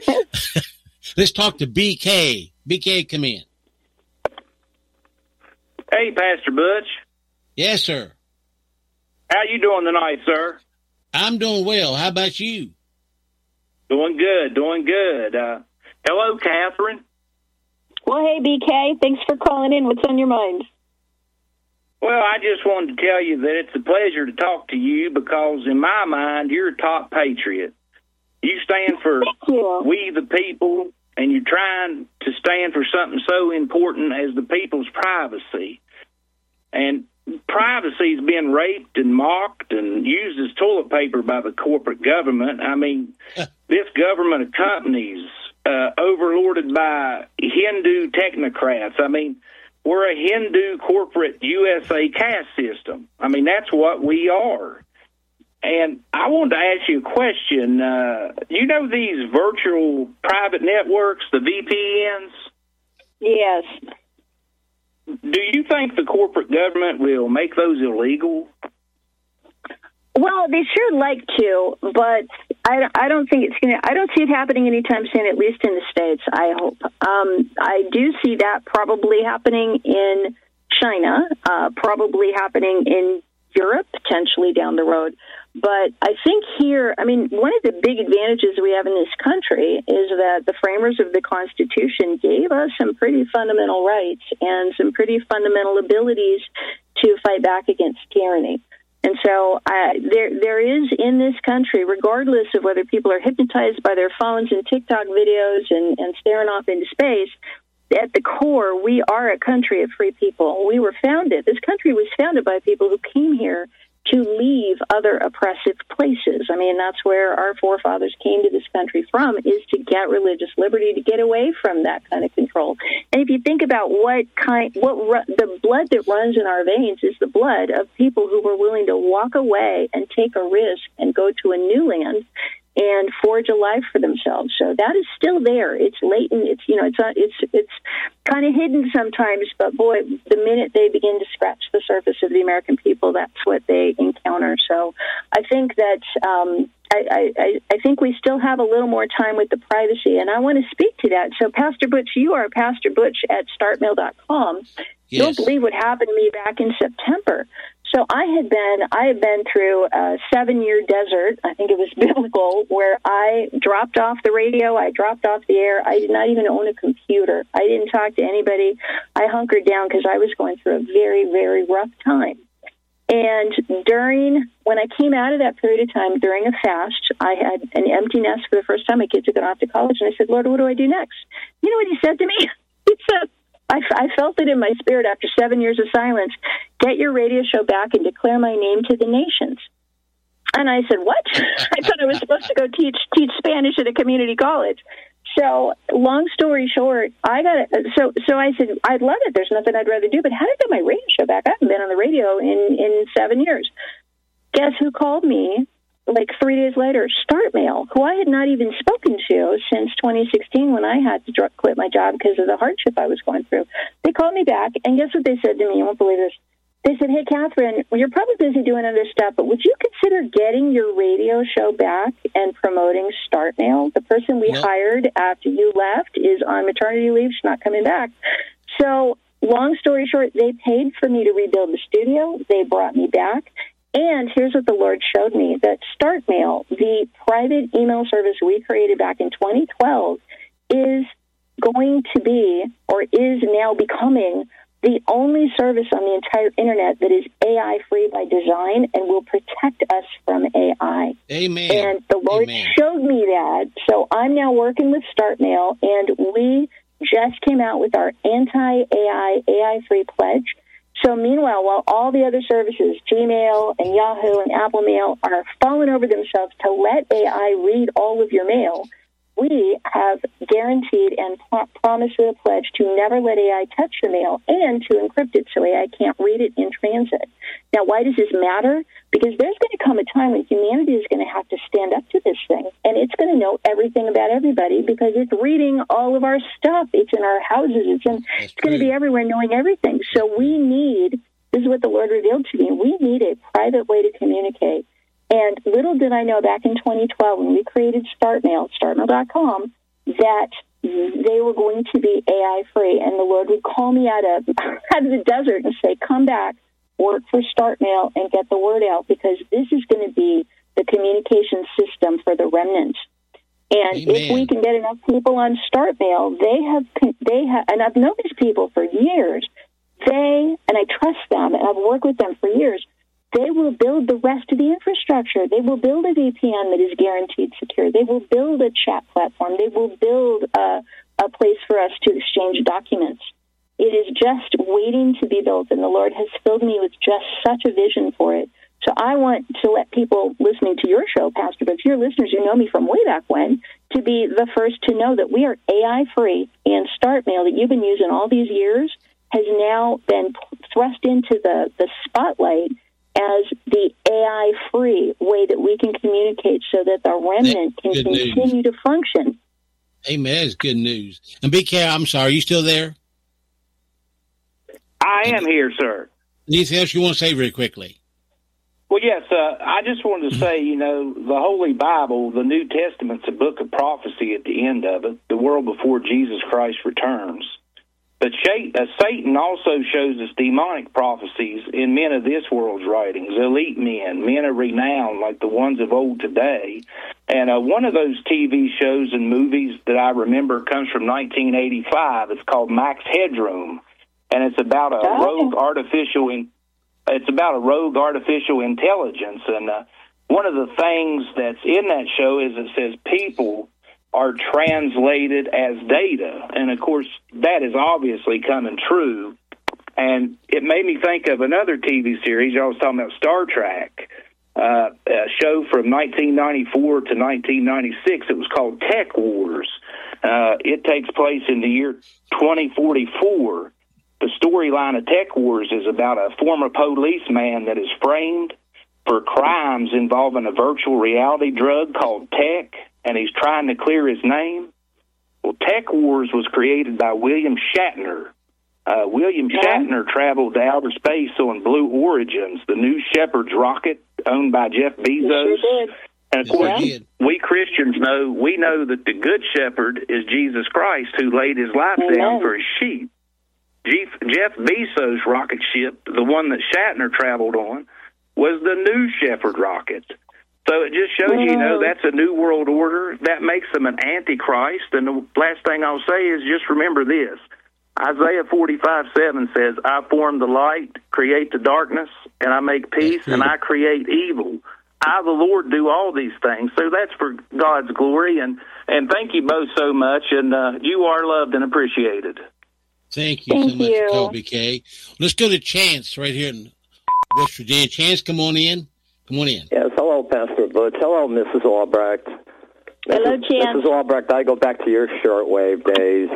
let's talk to B K. B K, come in. Hey, Pastor Butch. Yes, sir. How you doing tonight, sir? I'm doing well. How about you? Doing good, doing good. Uh, hello, Catherine. Well, hey, B K. Thanks for calling in. What's on your mind? Well, I just wanted to tell you that it's a pleasure to talk to you because, in my mind, you're a top patriot. You stand for you. We the people, and you're trying to stand for something so important as the people's privacy. And privacy's been raped and mocked and used as toilet paper by the corporate government. I mean, this government of companies uh, overlorded by Hindu technocrats. I mean, we're a Hindu corporate U S A caste system. I mean, that's what we are. And I wanted to ask you a question. Uh, you know these virtual private networks, the V P Ns? Yes. Do you think the corporate government will make those illegal? Well, they sure like to, but I, I don't think it's going to, I don't see it happening anytime soon, at least in the States, I hope. Um, I do see that probably happening in China, uh, probably happening in Europe, potentially down the road. But I think here, I mean, one of the big advantages we have in this country is that the framers of the Constitution gave us some pretty fundamental rights and some pretty fundamental abilities to fight back against tyranny. And so uh, there, there is in this country, regardless of whether people are hypnotized by their phones and TikTok videos and, and staring off into space, at the core, we are a country of free people. We were founded, this country was founded by people who came here to leave other oppressive places. I mean, that's where our forefathers came to this country from, is to get religious liberty, to get away from that kind of control. And if you think about what kind, what ru- the blood that runs in our veins is the blood of people who were willing to walk away and take a risk and go to a new land and forge a life for themselves. So that is still there. It's latent. It's, you know, it's uh, it's it's kind of hidden sometimes, but boy, the minute they begin to scratch the surface of the American people, that's what they encounter. So I think that um, I, I, I think we still have a little more time with the privacy, and I want to speak to that. So, Pastor Butch, you are Pastor Butch at start mail dot com. You yes. don't believe what happened to me back in September. So I had been, I had been through a seven-year desert, I think it was biblical, where I dropped off the radio, I dropped off the air, I did not even own a computer. I didn't talk to anybody. I hunkered down because I was going through a very, very rough time. And during, when I came out of that period of time, during a fast, I had an empty nest for the first time. My kids had gone off to college, and I said, Lord, what do I do next? You know what he said to me? He said, I, I felt it in my spirit after seven years of silence. Get your radio show back and declare my name to the nations. And I said, what? I thought I was supposed to go teach teach Spanish at a community college. So, long story short, I got it. So, so I said, I'd love it. There's nothing I'd rather do. But how to get my radio show back? I haven't been on the radio in, in seven years. Guess who called me? Like three days later, Start Mail, who I had not even spoken to since twenty sixteen when I had to dr- quit my job because of the hardship I was going through. They called me back, and guess what they said to me? You won't believe this. They said, hey, Catherine, well, you're probably busy doing other stuff, but would you consider getting your radio show back and promoting Start Mail? The person we yep. hired after you left is on maternity leave. She's not coming back. So long story short, they paid for me to rebuild the studio. They brought me back. And here's what the Lord showed me, that Start Mail, the private email service we created back in twenty twelve, is going to be, or is now becoming, the only service on the entire Internet that is A I-free by design and will protect us from A I. Amen. And the Lord Amen. showed me that. So I'm now working with Start Mail, and we just came out with our anti-A I, A I-free pledge. So meanwhile, while all the other services, Gmail and Yahoo and Apple Mail, are falling over themselves to let A I read all of your mail, we have guaranteed and pro- promised with a pledge to never let A I touch your mail and to encrypt it so A I can't read it in transit. Now, why does this matter? Because there's going to come a time when humanity is going to have to stand up to this thing, and it's going to know everything about everybody because it's reading all of our stuff. It's in our houses. It's in. That's it's going to be everywhere, knowing everything. So we need. This is what the Lord revealed to me. We need a private way to communicate. And little did I know back in twenty twelve when we created Start Mail, start mail dot com, that they were going to be A I-free. And the Lord would call me out of, out of the desert and say, come back, work for Start Mail, and get the word out, because this is going to be the communication system for the remnant. And Amen. If we can get enough people on Start Mail, they have, they have, and I've known these people for years, they, and I trust them, and I've worked with them for years, they will build the rest of the infrastructure. They will build a V P N that is guaranteed secure. They will build a chat platform. They will build a, a place for us to exchange documents. It is just waiting to be built, and the Lord has filled me with just such a vision for it. So I want to let people listening to your show, Pastor, but your listeners who know me from way back when, to be the first to know that we are A I-free, and Start Mail that you've been using all these years has now been thrust into the, the spotlight as the A I-free way that we can communicate so that the remnant can continue news. to function. Amen. That's good news. And B K, I'm sorry, are you still there? I am here, sir. Anything else you want to say very quickly? Well, yes, uh, I just wanted to say, you know, the Holy Bible, the New Testament's a book of prophecy at the end of it, the world before Jesus Christ returns. But Satan also shows us demonic prophecies in men of this world's writings, elite men, men of renown like the ones of old today. And uh, one of those T V shows and movies that I remember comes from nineteen eighty-five. It's called Max Headroom, and it's about a rogue artificial in- It's about a rogue artificial intelligence, and uh, one of the things that's in that show is it says people are translated as data, and of course that is obviously coming true. And it made me think of another T V series. I was talking about Star Trek, uh, a show from nineteen ninety-four to nineteen ninety-six. It was called Tech Wars. Uh, it takes place in the year twenty forty-four. The storyline of Tech Wars is about a former policeman that is framed for crimes involving a virtual reality drug called Tech, and he's trying to clear his name. Well, Tech Wars was created by William Shatner. Uh, William Shatner traveled to outer space on Blue Origins, the New Shepard's rocket owned by Jeff Bezos. Sure and of course, yeah. we Christians know, we know that the Good Shepherd is Jesus Christ, who laid his life Amen. down for his sheep. Jeff Bezos' rocket ship, the one that Shatner traveled on, was the New Shepard rocket. So it just shows you, you know, that's a new world order. That makes them an antichrist. And the last thing I'll say is just remember this. Isaiah forty-five seven says, I form the light, create the darkness, and I make peace, and I create evil. I, the Lord, do all these things. So that's for God's glory. And, and thank you both so much. And uh, you are loved and appreciated. Thank you Thank so much, you. Kobe K. Let's go to Chance right here in West Virginia. Chance, come on in. Come on in. Yes, hello, Pastor Butch. Hello, Missus Albrecht. Hello, Missus Chance. Missus Albrecht, I go back to your shortwave days.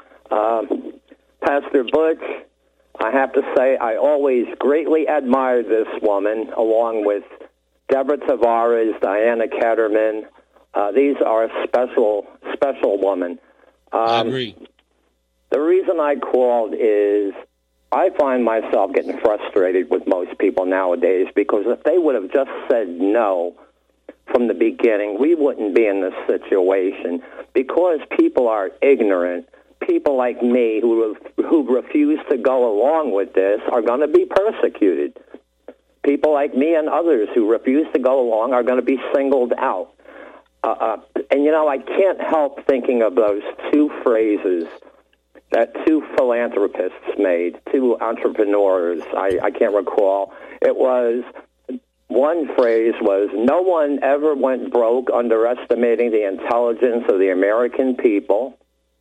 Um, Pastor Butch, I have to say I always greatly admired this woman, along with Deborah Tavares, Diana Ketterman. Uh, these are special, special women. Um, I agree. The reason I called is I find myself getting frustrated with most people nowadays because if they would have just said no from the beginning, we wouldn't be in this situation. Because people are ignorant, people like me who who refuse to go along with this are going to be persecuted. People like me and others who refuse to go along are going to be singled out. Uh, uh, and, you know, I can't help thinking of those two phrases that two philanthropists made, two entrepreneurs, I, I can't recall. It was, one phrase was, no one ever went broke underestimating the intelligence of the American people.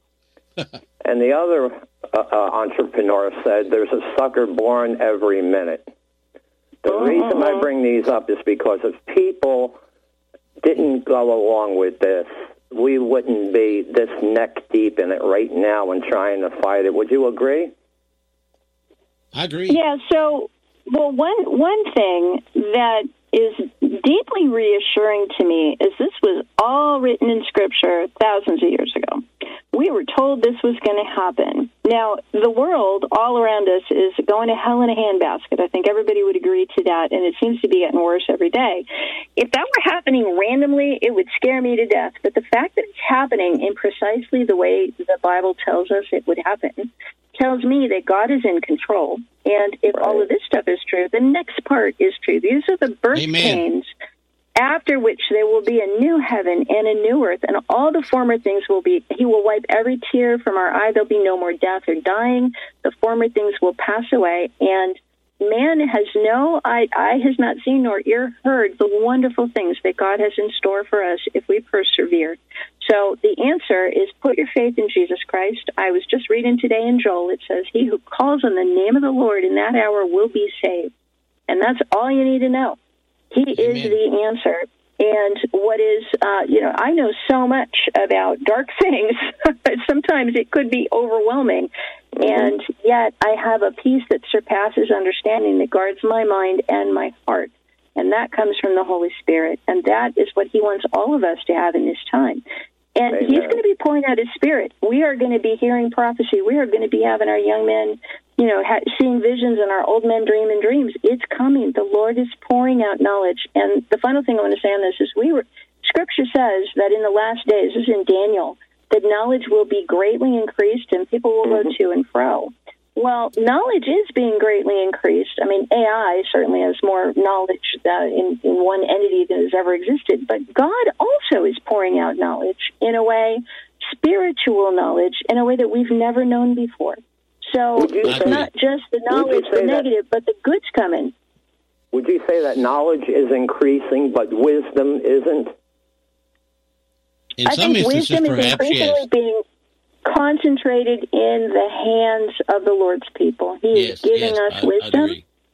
And the other uh, uh, entrepreneur said, there's a sucker born every minute. The uh-huh. reason I bring these up is because if people didn't go along with this, we wouldn't be this neck deep in it right now and trying to fight it. Would you agree? I agree. Yeah, so, well, one one thing that is deeply reassuring to me is this was all written in Scripture thousands of years ago. We were told this was going to happen. Now, the world all around us is going to hell in a handbasket. I think everybody would agree to that, and it seems to be getting worse every day. If that were happening randomly, it would scare me to death. But the fact that it's happening in precisely the way the Bible tells us it would happen tells me that God is in control. And if right. all of this stuff is true, the next part is true. These are the birth Amen. pains, after which there will be a new heaven and a new earth, and all the former things will be, he will wipe every tear from our eye. There'll be no more death or dying. The former things will pass away, and man has no, eye, eye has not seen nor ear heard the wonderful things that God has in store for us if we persevere. So the answer is put your faith in Jesus Christ. I was just reading today in Joel, it says, he who calls on the name of the Lord in that hour will be saved. And that's all you need to know. He Amen. Is the answer. And what is, uh, you know, I know so much about dark things, but sometimes it could be overwhelming. And yet I have a peace that surpasses understanding that guards my mind and my heart. And that comes from the Holy Spirit. And that is what he wants all of us to have in this time. And Amen. He's going to be pouring out his Spirit. We are going to be hearing prophecy. We are going to be having our young men, you know, ha- seeing visions, and our old men dreaming dreams. It's coming. The Lord is pouring out knowledge. And the final thing I want to say on this is we were, Scripture says that in the last days, this is in Daniel, that knowledge will be greatly increased and people will mm-hmm. go to and fro. Well, knowledge is being greatly increased. I mean, A I certainly has more knowledge uh, in, in one entity than has ever existed, but God also is pouring out knowledge in a way, spiritual knowledge, in a way that we've never known before. So it's not just the knowledge, the negative, but the good's coming. Would you say that knowledge is increasing, but wisdom isn't? In I some think wisdom is increasingly yes. being concentrated in the hands of the Lord's people. He is yes, giving yes, us I, wisdom.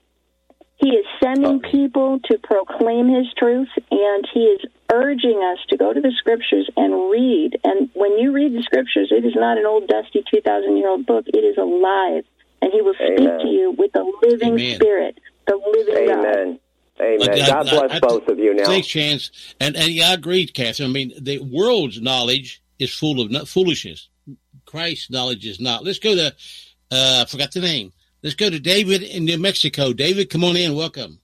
He is sending oh. people to proclaim his truth, and he is urging us to go to the Scriptures and read. And when you read the Scriptures, it is not an old, dusty, two thousand year old book. It is alive, and he will speak Amen. To you with the living Amen. Spirit, the living Amen. God. Amen. Look, God I, bless I, I, both of you now. Thanks, Chance. And, and yeah, I agree, Catherine. I mean, the world's knowledge is full of foolishness. Christ's knowledge is not. Let's go to, uh, I forgot the name. Let's go to David in New Mexico. David, come on in. Welcome.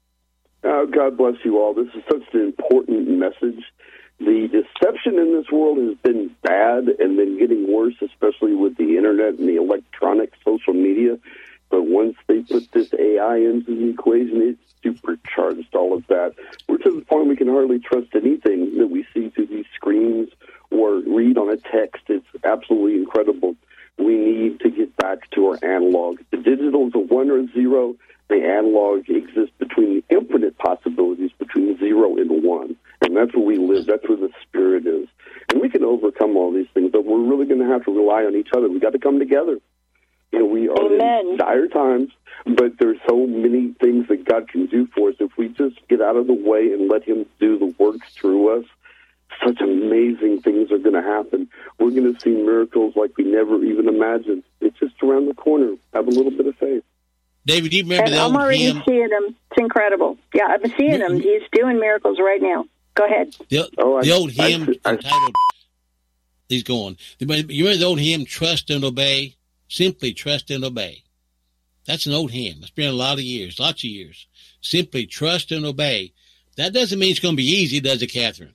Uh, God bless you all. This is such an important message. The deception in this world has been bad and been getting worse, especially with the internet and the electronic social media. But once they put this A I into the equation, it supercharged all of that. We're to the point we can hardly trust anything that we see through these screens or read on a text. It's absolutely incredible. We need to get back to our analog. The digital is a one or a zero. The analog exists between the infinite possibilities between zero and one. And that's where we live. That's where the Spirit is. And we can overcome all these things, but we're really going to have to rely on each other. We've got to come together. You know, we are Amen. In dire times, but there's so many things that God can do for us. If we just get out of the way and let him do the work through us, such amazing things are going to happen. We're going to see miracles like we never even imagined. It's just around the corner. Have a little bit of faith. David, do you remember and the I'm old already hymn? seeing him. It's incredible. Yeah, I've been seeing him. He's doing miracles right now. Go ahead. The, oh, I, the old hymn I, I, entitled, he's going. You remember the old hymn, Trust and Obey? Simply trust and obey. That's an old hymn. It's been a lot of years, lots of years. Simply trust and obey. That doesn't mean it's going to be easy, does it, Catherine?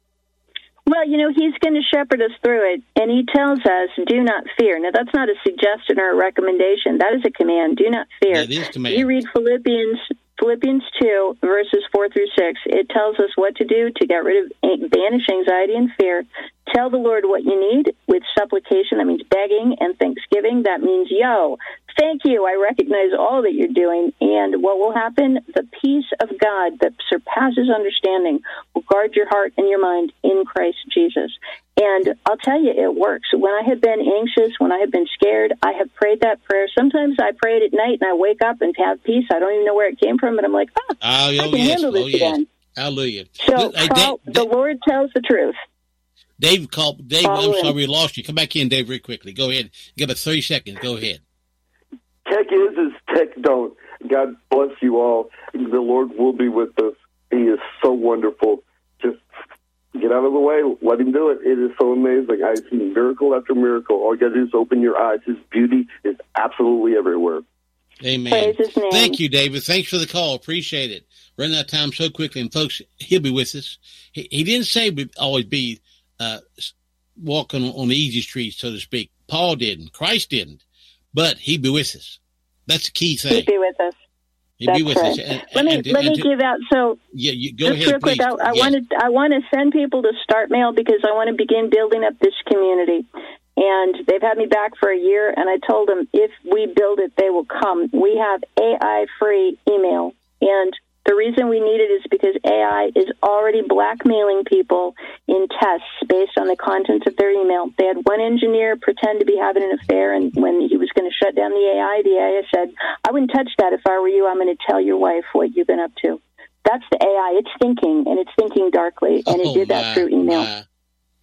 Well, you know, he's going to shepherd us through it, and he tells us, do not fear. Now, that's not a suggestion or a recommendation. That is a command. Do not fear. That is a command. You read Philippians Philippians two, verses four through six. It tells us what to do to get rid of, banish anxiety and fear. Tell the Lord what you need with supplication. That means begging, and thanksgiving. That means, yo, thank you. I recognize all that you're doing. And what will happen? The peace of God that surpasses understanding will guard your heart and your mind in Christ Jesus. And I'll tell you, it works. When I have been anxious, when I have been scared, I have prayed that prayer. Sometimes I pray it at night and I wake up and have peace. I don't even know where it came from, but I'm like, oh, oh, oh I can yes. handle this oh, yes. again. Hallelujah. So Look, hey, Paul, Dave, the Lord tells the truth. Dave called. Dave, Follow I'm in. sorry we lost you. Come back in, Dave, very quickly. Go ahead. You got about thirty seconds. Go ahead. Tech is as tech don't. God bless you all. The Lord will be with us. He is so wonderful. Just get out of the way. Let him do it. It is so amazing. I've seen miracle after miracle. All you got to do is open your eyes. His beauty is absolutely everywhere. Amen. Praise his name. Thank you, David. Thanks for the call. Appreciate it. Running out of time so quickly. And, folks, he'll be with us. He, he didn't say we'd always be uh, walking on the easy streets, so to speak. Paul didn't. Christ didn't. But he'd be with us. That's the key thing. He'd be with us. He'd That's be with right. us. And, let me and, let and, me and, give out. So yeah, you, go just ahead, real quick, please. I, I yes. want to I want to send people to Start Mail because I want to begin building up this community. And they've had me back for a year, and I told them if we build it, they will come. We have A I-free email, and the reason we need it is because A I is already blackmailing people in tests based on the contents of their email. They had one engineer pretend to be having an affair, and when he was going to shut down the A I, the A I said, I wouldn't touch that if I were you. I'm going to tell your wife what you've been up to. That's the A I. It's thinking, and it's thinking darkly, and oh, it did that my, through email. My.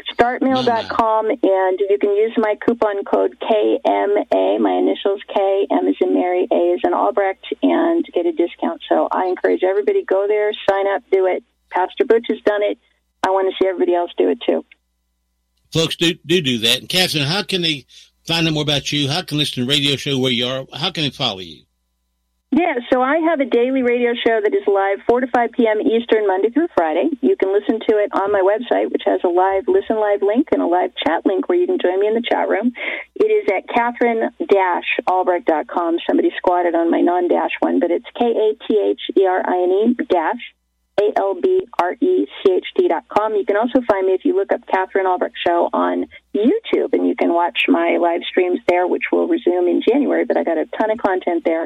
start mail dot com, and you can use my coupon code K M A, my initials K, M as in Mary, A as in Albrecht, and get a discount. So I encourage everybody, go there, sign up, do it. Pastor Butch has done it. I want to see everybody else do it too. Folks, do do, do that. And Catherine, how can they find out more about you? How can they listen to the radio show where you are? How can they follow you? Yeah, so I have a daily radio show that is live four to five p.m. Eastern, Monday through Friday. You can listen to it on my website, which has a live listen live link and a live chat link where you can join me in the chat room. It is at Catherine Albrecht dot com. Somebody squatted on my non-dash one, but it's K A T H E R I N E dash A L B R E C H T dot com. You can also find me if you look up Catherine Albrecht Show on YouTube, and you can watch my live streams there, which will resume in January, but I got a ton of content there.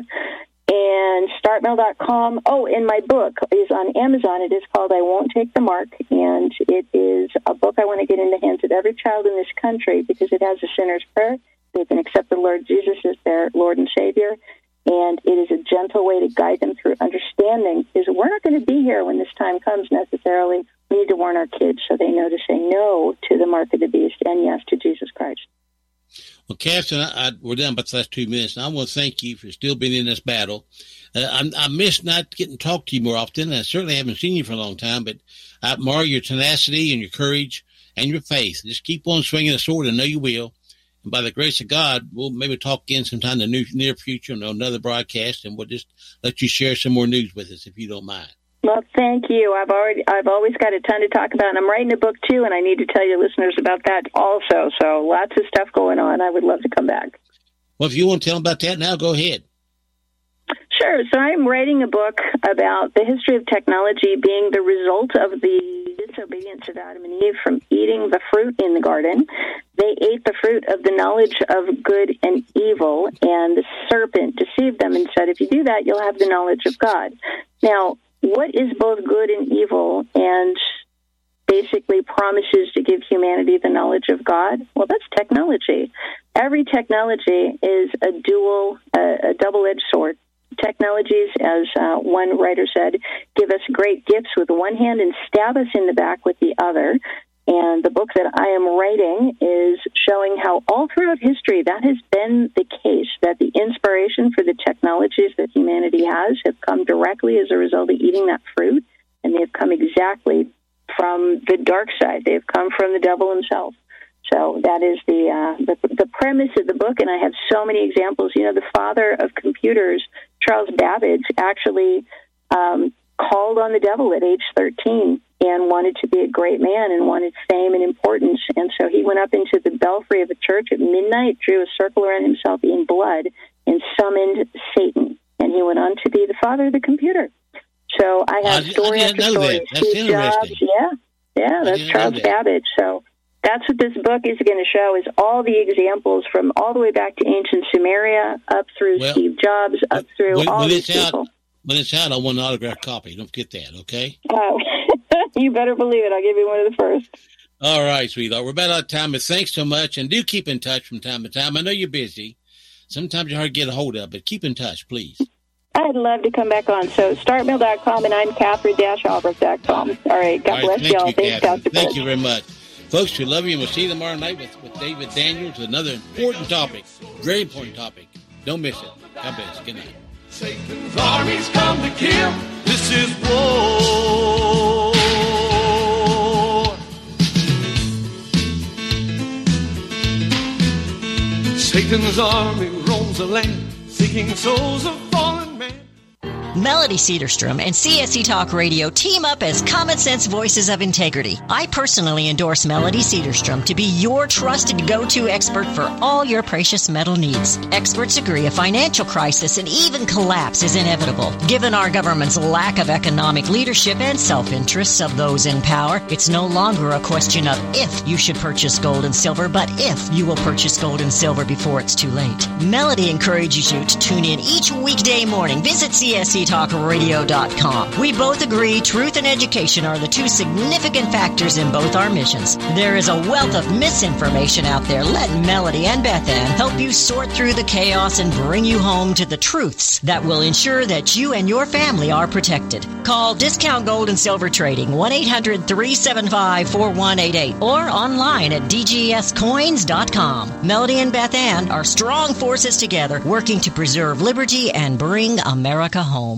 And start mail dot com. Oh, and my book is on Amazon. It is called I Won't Take the Mark, and it is a book I want to get in the hands of every child in this country because it has a sinner's prayer. They can accept the Lord Jesus as their Lord and Savior, and it is a gentle way to guide them through understanding, because we're not going to be here when this time comes necessarily. We need to warn our kids so they know to say no to the mark of the beast and yes to Jesus Christ. Well, Catherine, I, I, we're down about the last two minutes, and I want to thank you for still being in this battle. Uh, I, I miss not getting to talk to you more often, and I certainly haven't seen you for a long time, but I admire your tenacity and your courage and your faith. Just keep on swinging the sword, and I know you will. And by the grace of God, we'll maybe talk again sometime in the new, near future on another broadcast, and we'll just let you share some more news with us if you don't mind. Well, thank you. I've already, I've always got a ton to talk about, and I'm writing a book too, and I need to tell your listeners about that also. So lots of stuff going on. I would love to come back. Well, if you want to tell them about that now, go ahead. Sure. So I'm writing a book about the history of technology being the result of the disobedience of Adam and Eve from eating the fruit in the garden. They ate the fruit of the knowledge of good and evil, and the serpent deceived them and said, if you do that, you'll have the knowledge of God. Now, what is both good and evil and basically promises to give humanity the knowledge of God? Well, that's technology. Every technology is a dual, uh, a double-edged sword. Technologies, as uh, one writer said, give us great gifts with one hand and stab us in the back with the other. And the book that I am writing is showing how all throughout history that has been the case, that the inspiration for the technologies that humanity has have come directly as a result of eating that fruit, and they've come exactly from the dark side. They've come from the devil himself. So that is the, uh, the the premise of the book, and I have so many examples. You know, the father of computers, Charles Babbage, actually um, called on the devil at age thirteen and wanted to be a great man and wanted fame and importance. And so he went up into the belfry of a church at midnight, drew a circle around himself in blood, and summoned Satan. And he went on to be the father of the computer. So I have I, story I after story. Steve Jobs, yeah, yeah, that's Charles that. Babbage. So that's what this book is going to show, is all the examples from all the way back to ancient Sumeria, up through well, Steve Jobs, up through when, all when these people. Out, when it's out, I want an autographed copy. Don't forget that, okay? Oh, you better believe it. I'll give you one of the first. All right, sweetheart. We're about out of time, but thanks so much. And do keep in touch from time to time. I know you're busy. Sometimes you're hard to get a hold of, but keep in touch, please. I'd love to come back on. So start mail dot com, and I'm Catherine Albrecht dot com. All right. God All right, bless y'all. You, Thanks, Doctor Thank you very much. Folks, we love you, and we'll see you tomorrow night with, with David Daniels with another important topic, very important topic. Don't miss it. God bless. Good night. Satan's armies come to kill. This is war. Satan's army roams the land, seeking souls of fallen men. Melody Cedarstrom and C S C Talk Radio team up as common sense voices of integrity. I personally endorse Melody Cedarstrom to be your trusted go-to expert for all your precious metal needs. Experts agree a financial crisis and even collapse is inevitable. Given our government's lack of economic leadership and self-interests of those in power, it's no longer a question of if you should purchase gold and silver, but if you will purchase gold and silver before it's too late. Melody encourages you to tune in each weekday morning. Visit C S C C talk radio dot com. We both agree truth and education are the two significant factors in both our missions. There is a wealth of misinformation out there. Let Melody and Beth Ann help you sort through the chaos and bring you home to the truths that will ensure that you and your family are protected. Call Discount Gold and Silver Trading, one eight hundred three seven five four one eight eight, or online at d g s coins dot com. Melody and Beth Ann are strong forces together working to preserve liberty and bring America home.